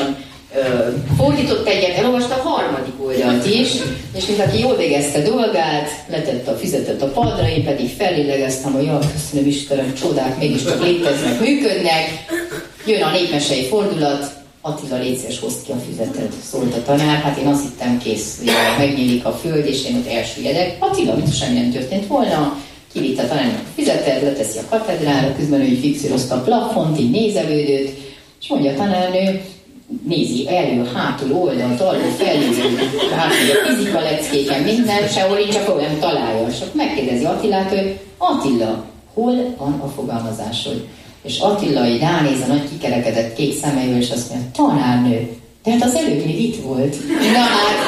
fordított egyet, elolvasta a harmadik oldalt is, és mint aki jól végezte dolgát, letette a füzetet a padra, én pedig fellélegeztem, hogy köszönöm Istenem, csodák mégiscsak léteznek, működnek. Jön a népmesei fordulat, Attila, légy szíves, hozd ki a füzetet, szólt a tanár, hát én azt hittem, kész, hogy megnyílik a föld, és én ott elsüllyedek. Attila, mint semmi nem történt volna, kivitt a tanárnak a füzetet, leteszi a katedrára, közben ő így fixírozta a plafont, így nézelődött, és mondja a tanárnő, nézi elő, hátul, oldalt, alul, felül, hátul, a fizika leckéken, minden, sehol így csak ahol nem találja. És akkor megkérdezi Attilát, hogy Attila, hol van a fogalmazásod? És Attila így ránéz a nagy kikerekedett kék szemeivel, és azt mondja, tanárnő, de hát az előbb még itt volt. Na hát,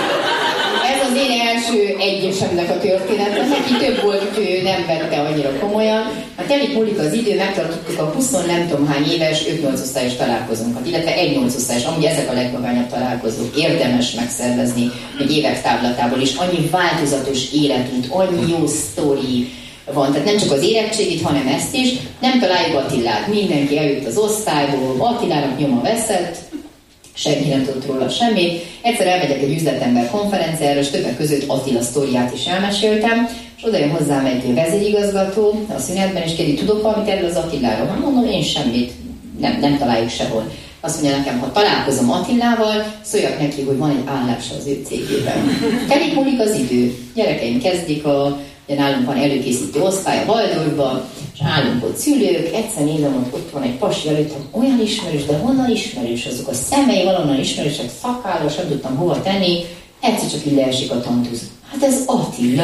ez az én első egyesemnek a története, neki több volt, ő nem vette annyira komolyan. Hát telik múlik az idő, megtartottuk a 20 nem tudom hány éves 5-8 osztályos találkozónkat, illetve 1-8 osztályos, amúgy ezek a legmagányabb találkozók, érdemes megszervezni, még évek távlatából is, annyi változatos életút, annyi jó sztori van, tehát nem csak az érettségit, hanem ezt is. Nem találjuk Attilát, mindenki eljött az osztályból, Attilának nyoma veszett, senki nem tudott róla semmit. Egyszer elmegyek egy üzletember konferenciára, és többek között Attila sztoriát is elmeséltem, és oda jön hozzám egy vezérigazgató a szünetben, és kérdi, tudok valamit erről az Attiláról? Hát mondom, én semmit, nem találjuk sehol. Azt mondja nekem, ha találkozom Attilával, szóljak neki, hogy van egy állása az ő cégében. Telik múlik az idő, gyerekeim kezdik nálunk van előkészítő osztály a Waldorfban, és állunk ott szülők, egyszer nézem, ott van egy pasi előttem, olyan ismerős, de honnan ismerős, azok a szemei valonnan ismerősek, szakállas, nem tudtam hova tenni, egyszer csak így leesik a tantusz. Hát ez Attila.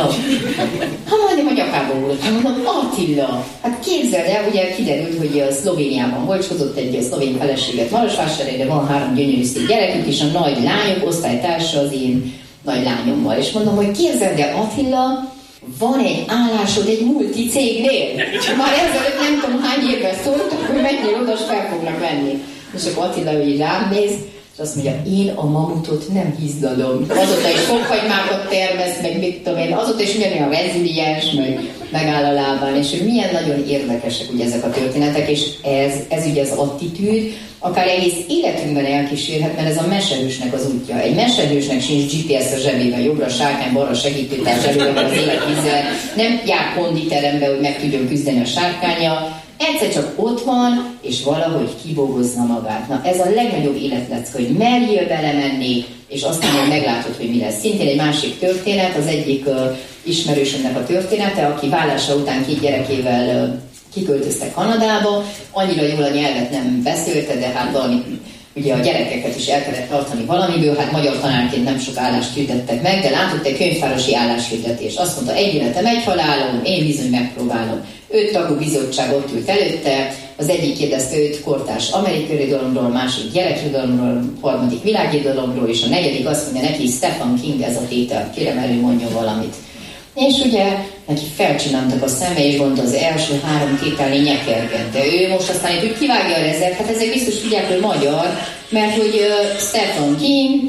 Hát majdnem a nyakába voltam, mondom, Attila. Hát képzeld el, ugye kiderült, hogy a Szlovéniában volt, és hozott egy szlovén feleséget Marosvásárhelyre, de van 3 gyönyörű szép gyerekük, és a nagy lányok osztálytársa az én nagy lányommal. És mondom, hogy képzeld el, Attila, van egy állásod egy multi cégnél. Már ezelőtt nem tudom hány évvel szóltak, hogy menjél oda, és fel fognak venni. És akkor Attila így rám néz, és azt mondja, én a mamutot nem hízdalom. Azóta is fokhagymákat termesz, meg mit tudom én, azóta is ugyanilyen reziliens, meg megáll a lábán, és hogy milyen nagyon érdekesek ugye ezek a történetek, és ez ugye az attitűd, akár egész életünkben elkísérhet, mert ez a mesehősnek az útja. Egy mesehősnek sincs GPS a zsebében, jobbra sárkány, balra segítőtárs, előre az életvízzel, nem jár konditerembe, hogy meg tudjon küzdeni a sárkánya, egyszer csak ott van, és valahogy kibogozza magát. Na ez a legnagyobb életlecke, hogy merjél belemenni, és aztán majd meglátod, hogy mi lesz. Szintén egy másik történet, az egyik ismerősömnek a története, aki vállása után 2 gyerekével kiköltöztek Kanadába, annyira jól a nyelvet nem beszélte, de hát valami, ugye a gyerekeket is el kellett tartani valamiből, hát magyar tanárként nem sok állást hirdettek meg, de látott egy könyvtárosi álláshirdetés. Azt mondta, egy életem, egy halálom, én bizony megpróbálom. 5 tagú bizottság ott ült előtte, az egyik kérdezte őt kortárs amerikai irodalomról, másik gyerekirodalomról, harmadik világirodalomról, és a negyedik azt mondja neki, Stephen King ez a tétel, kérem mondjon valamit. És ugye neki felcsináltak a szeme, és mondta, az első 3 tételnél nyekergett. De ő most aztán itt úgy kivágja a rezert, hát ezek biztos tudják, hogy magyar, mert hogy Stephen King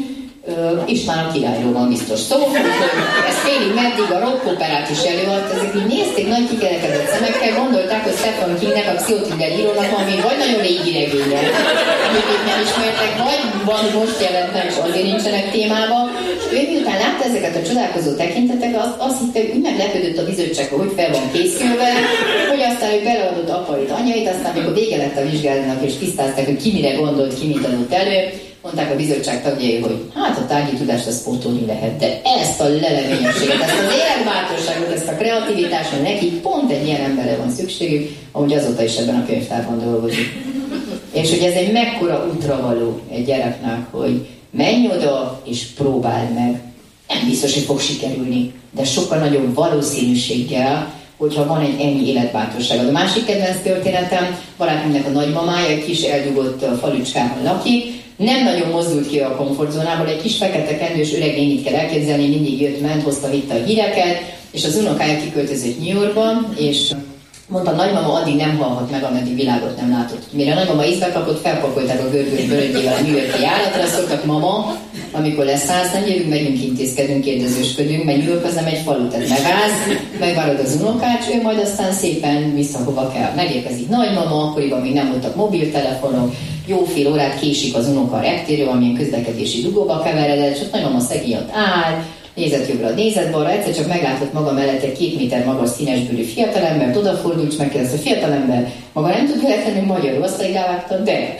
István a királyról van biztos szó, ez félig meddig a rock operát is előadta, ezek így nézték nagy kikerekedett szemekkel, gondolták, hogy Stephen Kingnek, a pszichotriller írónak valami vagy nagyon régi regénye, amiket nem ismertek, vagy van most jelent meg, és azért nincsenek témában. Ő miután látta ezeket a csodálkozó tekinteteket, azt hitte, hogy úgy meglepődött a bizottsága, hogy fel van készülve, hogy aztán ő beleadott apait, anyait, aztán amikor vége lett a vizsgálatnak, és tisztázták, hogy ki mire gondolt, ki mit adott elő, mondták a bizottság tagjai, hogy hát a tárgyi tudást azt pótolni lehet, de ezt a leleményességet, ezt az életbátorságot, ezt a kreativitást, nekik pont egy ilyen emberre van szükségük, ahogy azóta is ebben a könyvtárban dolgozik. És hogy ez egy mekkora útravaló egy gyereknek, hogy menj oda és próbáld meg. Nem biztos, hogy fog sikerülni, de sokkal nagyobb valószínűséggel, hogyha van egy ennyi életbátorságod. A másik kedvenc történetem, barátnőmnek a nagymamája, egy kis eldugott falucskában lakik, nem nagyon mozdult ki a komfortzónából, egy kis fekete kendős öreg nénit kell elképzelni, mindig jött-ment, hozta, vitte a híreket, és az unokája kiköltözött New Yorkba, és mondta, nagymama addig nem halhat meg, ameddig világot nem látott. Mire a nagymama észbe kapott, felpakolták a görgős bőröndjével a New York-i járatra, szoktak, mama, amikor leszállsz, nem jövünk, megyünk, intézkedünk, kérdezősködünk, mert New York az nem egy falu, tehát megállsz, megvárod az unokát, ő majd aztán szépen vissza hova kell. Megérkezik nagymama, akkoriban még nem voltak mobiltelefonok, jó fél órát késik az unoka a reptérről, amilyen közlekedési dugóba keveredett, és ott nagymama szegény ott áll, nézett jobbra, nézett balra, egyszer csak meglátott maga mellett egy 2 méter magas színesbőrű fiatalember, odafordult, és megkérdezte, a fiatalember maga nem tud beletenni magyarul, azt pedig elvágta, de.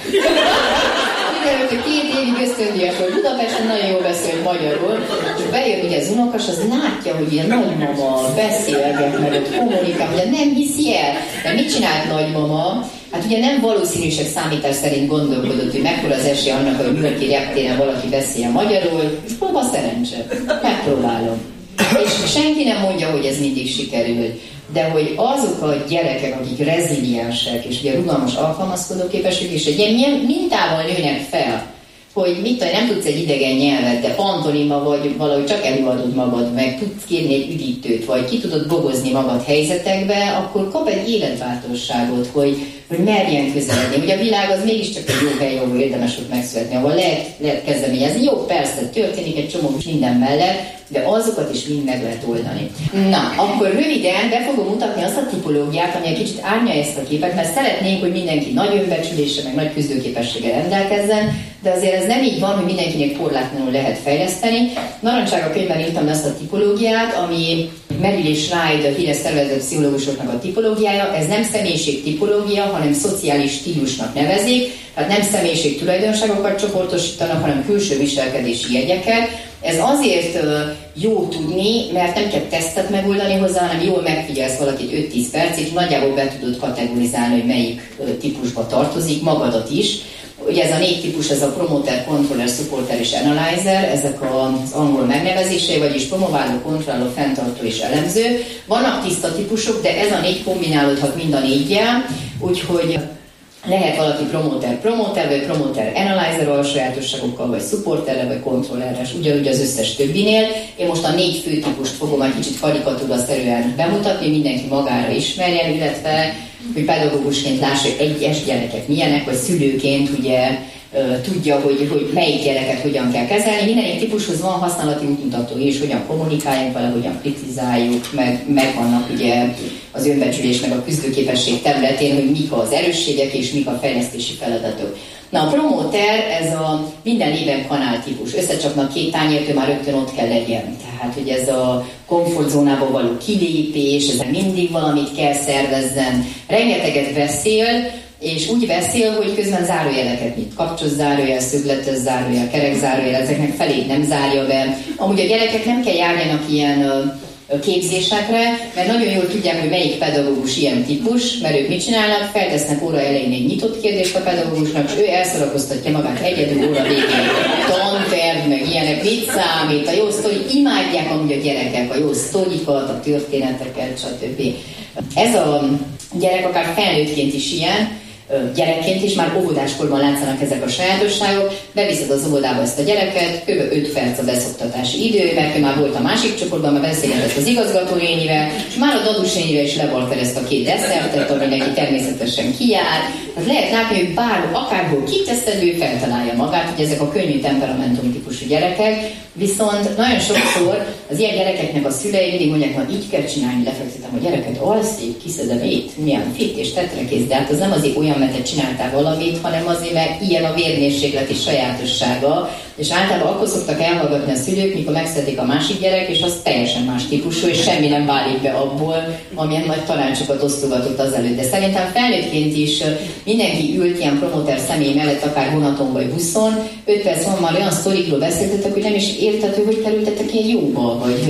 Kiderült, hogy 2 évig ösztöndíjas volt Budapesten, nagyon jól beszélt magyarul, és bejön ugye az unokas, az látja, hogy ilyen nagymama beszélget, meg ott kommunikál, ugye nem hiszi el. De mit csinált nagymama? Hát ugye nem valószínűség számítás szerint gondolkodott, hogy mekkora az esély annak, hogy New York-i reptéren valaki beszéljen magyarul, és próba szerencse. Megpróbálom. És senki nem mondja, hogy ez mindig sikerül. De hogy azok a gyerekek, akik reziliensek, és ugye rugalmas alkalmazkodó képesek, és egy ilyen mintával nőnek fel, hogy mit tudom, nem tudsz egy idegen nyelvet, de pantomima vagy valahogy csak előadod magad, meg tudsz kérni egy üdítőt, vagy ki tudod bogozni magad helyzetekbe, akkor kap egy életváltozságot, hogy merjen közeledni. Ugye a világ az mégiscsak egy jó hely, ahol érdemes ott megszületni, ahol lehet kezdeményezni. Jó, persze, történik egy csomó minden mellett, de azokat is mind meg lehet oldani. Na, akkor röviden be fogom mutatni azt a tipológiát, ami egy kicsit árnya ezt a képet, mert szeretnénk, hogy mindenki nagy önbecsülése, meg nagy küzdőképességgel rendelkezzen, de azért ez nem így van, hogy mindenkinek korlátlanul lehet fejleszteni. Narancsárga könyvben írtam ezt a tipológiát, ami Merrill és Ride, a híres szervezett pszichológusoknak a tipológiája. Ez nem személyiség tipológia, hanem szociális stílusnak nevezik, tehát nem személyiség tulajdonságokat csoportosítanak, hanem külső viselkedési jegyeket. Ez azért jó tudni, mert nem kell tesztet megoldani hozzá, hanem jól megfigyelsz valakit 5-10 percig, és nagyjából be tudod kategorizálni, hogy melyik típusba tartozik, magadat is. Ugye ez a 4 típus, ez a promoter, controller, supporter és analyzer, ezek az angol megnevezései, vagyis promováló, kontrolláló, fenntartó és elemző. Vannak tiszta típusok, de ez a 4 kombinálódhat mind a 4-jel, úgyhogy lehet valaki promoter, vagy promoter analyzer alsajátosságokkal, vagy supporterre, vagy kontrolleres, ugyanúgy az összes többinél. Én most a 4 fő típust fogom egy kicsit karikatúraszerűen bemutatni, mindenki magára ismerjen, illetve hogy pedagógusként lássa, hogy egyes gyerekek milyenek, vagy szülőként ugye tudja, hogy melyik gyereket hogyan kell kezelni. Minden típushoz van használati útmutató is, hogyan kommunikáljunk vele, hogyan kritizáljuk, meg vannak ugye az önbecsülés, meg a küzdőképesség területén, hogy mik az erősségek és mik a fejlesztési feladatok. Na, a promoter, ez a minden lében kanál típus. Összecsapnak 2 tányértől, már rögtön ott kell legyen. Tehát, hogy ez a komfortzónából való kilépés, ez mindig valamit kell szervezzen. Rengeteget beszél, és úgy beszél, hogy közben zárójeleket nyit. Kapcsos zárójel, szögletes zárójel, kerek zárójel, ezeknek felét nem zárja be. Amúgy a gyerekek nem kell járjanak ilyen képzésekre, mert nagyon jól tudják, hogy melyik pedagógus ilyen típus, mert ők mit csinálnak, feltesznek óra elején egy nyitott kérdést a pedagógusnak, és ő elszorakoztatja magát egyedül óra végén. Tanterv, meg ilyenek, mit számít, a jó sztori, imádják amúgy a gyerekek, a jó sztorikat, a történeteket, stb. Ez a gyerek akár felnőttként is ilyen, gyerekként is, már óvodáskorban látszanak ezek a sajátosságok, beviszed az óvodába ezt a gyereket, kb. 5 perc a beszoktatási idő, mert ő már volt a másik csoportban, már beszélgetett az igazgatónénivel, és már a dadusénivel is levarta ezt a 2 desszertet, ami neki természetesen kijár. Tehát lehet látni, hogy bárhol, akárhol kiteszed, ő feltalálja magát, hogy ezek a könnyű temperamentum típusú gyerekek, viszont nagyon sokszor az ilyen gyerekeknek a szülei mindig mondják, hogy így kell csinálni, lefektetem a gyereket, alszik, kiszedem itt, milyen fit és tetrekész, de hát az nem azért olyan, mert te csináltál valamit, hanem azért, mert ilyen a vérmérsékleti sajátossága, és általában akkor szoktak elhallgatni a szülők, mikor megszedik a másik gyerek, és az teljesen más típusú, és semmi nem válik be abból, amilyen nagy tanácsokat osztogatott azelőtt. De szerintem felnőttként is mindenki ült ilyen promoter személy mellett, akár vonaton vagy buszon, 5 perc van már olyan sztorikról beszéltetek, hogy nem is értető, hogy kerültetek ilyen jóba, vagy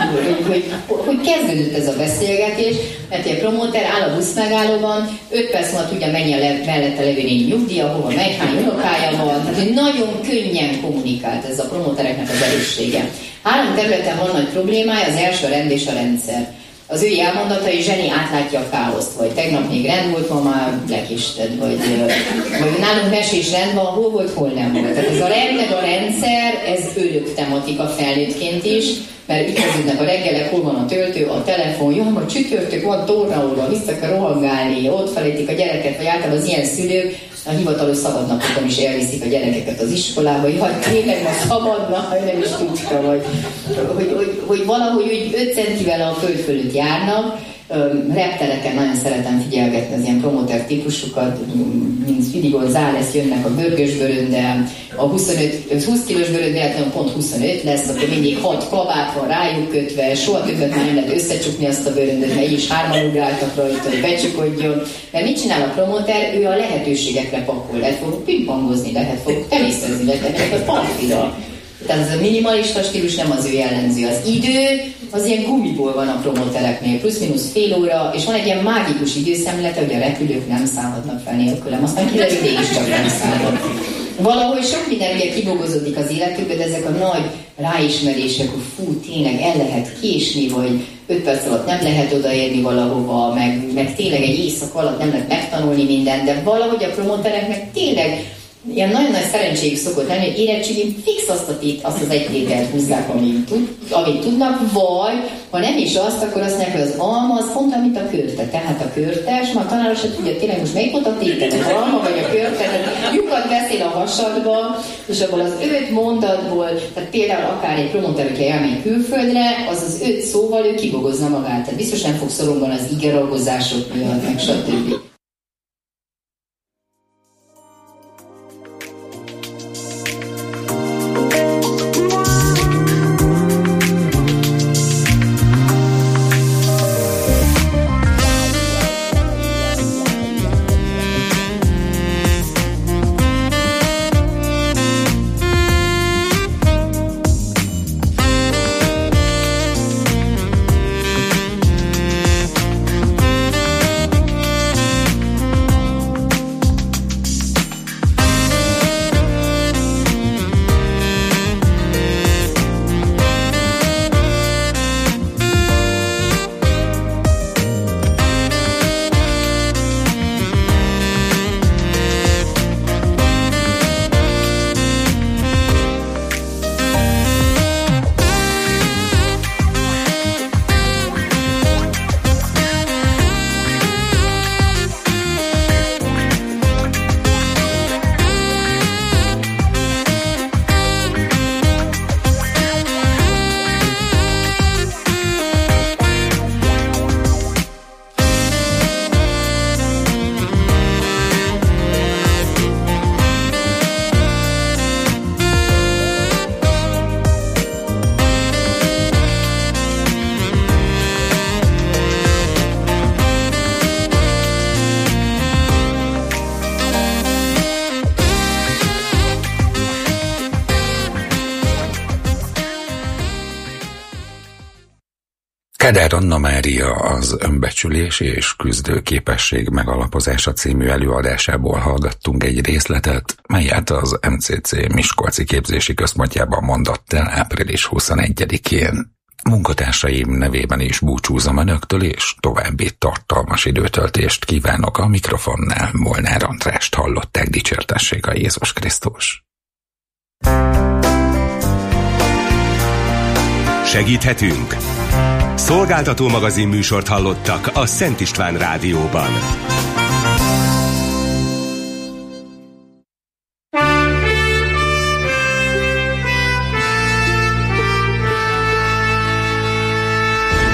hogy kezdődött ez a beszélgetés, mert egy promoter áll a busz megállóban, 5 perc múlva tudja mennyi a mellette levő négy nyugdíja, hova megy, hány unokája van, tehát hogy nagyon könnyen kommunikált, ez a promotereknek az erőssége. 3 területen van nagy problémája, az első a rend és a rendszer. Az ő elmondatai, zseni átlátja a káoszt, vagy tegnap még rend volt, ma már lekisted, vagy nálunk mesés rend van, hol volt, hol nem volt. Tehát ez a rend, meg a rendszer, ez örök tematika felnőttként is, mert itt kezdődnek a reggelek, hol van a töltő, a telefon, jó, majd csütörtök van tornaóra, vissza kell rohangálni, ott felejtik a gyereket, vagy általában az ilyen szülők a hivatalos szabadnapokon is elviszik a gyerekeket az iskolába, hogy tényleg ma szabadna, nem is tudta, hogy valahogy úgy 5 centivel a föld fölött járnak, reptereken nagyon szeretem figyelgetni az ilyen promoter típusokat, mint Speedy González jönnek a bőrgös bőröndel, a 20 kilós bőrönd véletlenül pont 25 lesz, akkor mindig 6 kabát van rájuk kötve, soha többet már nem lehet összecsukni azt a bőröndöt, mert így is 3-an ugráltak rajta, hogy becsukodjon. Mert mit csinál a promoter? Ő a lehetőségekre pakol, lehet fogok pingpongozni, lehet fogok teniszezni, lehet a parfira. Tehát ez a minimalista stílus nem az ő jellemző. Az idő, az ilyen gumiból van a promotereknél, plusz-minusz fél óra, és van egy ilyen mágikus időszemlete, hogy a repülők nem szállhatnak fel nélkülem, aztán kiderül, mégis csak nem szállnak. Valahogy sok minden ugye kibogozódik az életükbe, de ezek a nagy ráismerések, hogy fú, tényleg el lehet késni, vagy 5 perc alatt nem lehet odaérni valahova, meg tényleg egy éjszaka alatt nem lehet megtanulni mindent, de valahogy a promotereknek tényleg ilyen nagyon nagy szerencséjük szokott lenni, hogy érettségén fix azt az egy tételt húzzák, amit tudnak, vagy ha nem is azt, akkor azt mondják, hogy az alma az pont, mint a körte. Tehát a körtes, ma a tanáros se tudja tényleg most melyik volt a tétel, az alma vagy a körte, tehát lyukat beszél a hasadba, és abból az 5 mondatból, tehát például akár egy promoter, hogyha elmegy külföldre, az 5 szóval ő kibogozna magát. Tehát biztos nem fog szorongani az igeragozások miatt, meg stb. Kádár Anna Mária az Önbecsülés és küzdőképesség megalapozása című előadásából hallgattunk egy részletet, melyet az MCC Miskolci Képzési Központjában mondott el április 21-én. Munkatársaim nevében is búcsúzom önöktől, és további tartalmas időtöltést kívánok. A mikrofonnál Molnár Andrást hallották, dicsértessék a Jézus Krisztus. Segíthetünk? Szolgáltató magazin műsort hallottak a Szent István Rádióban.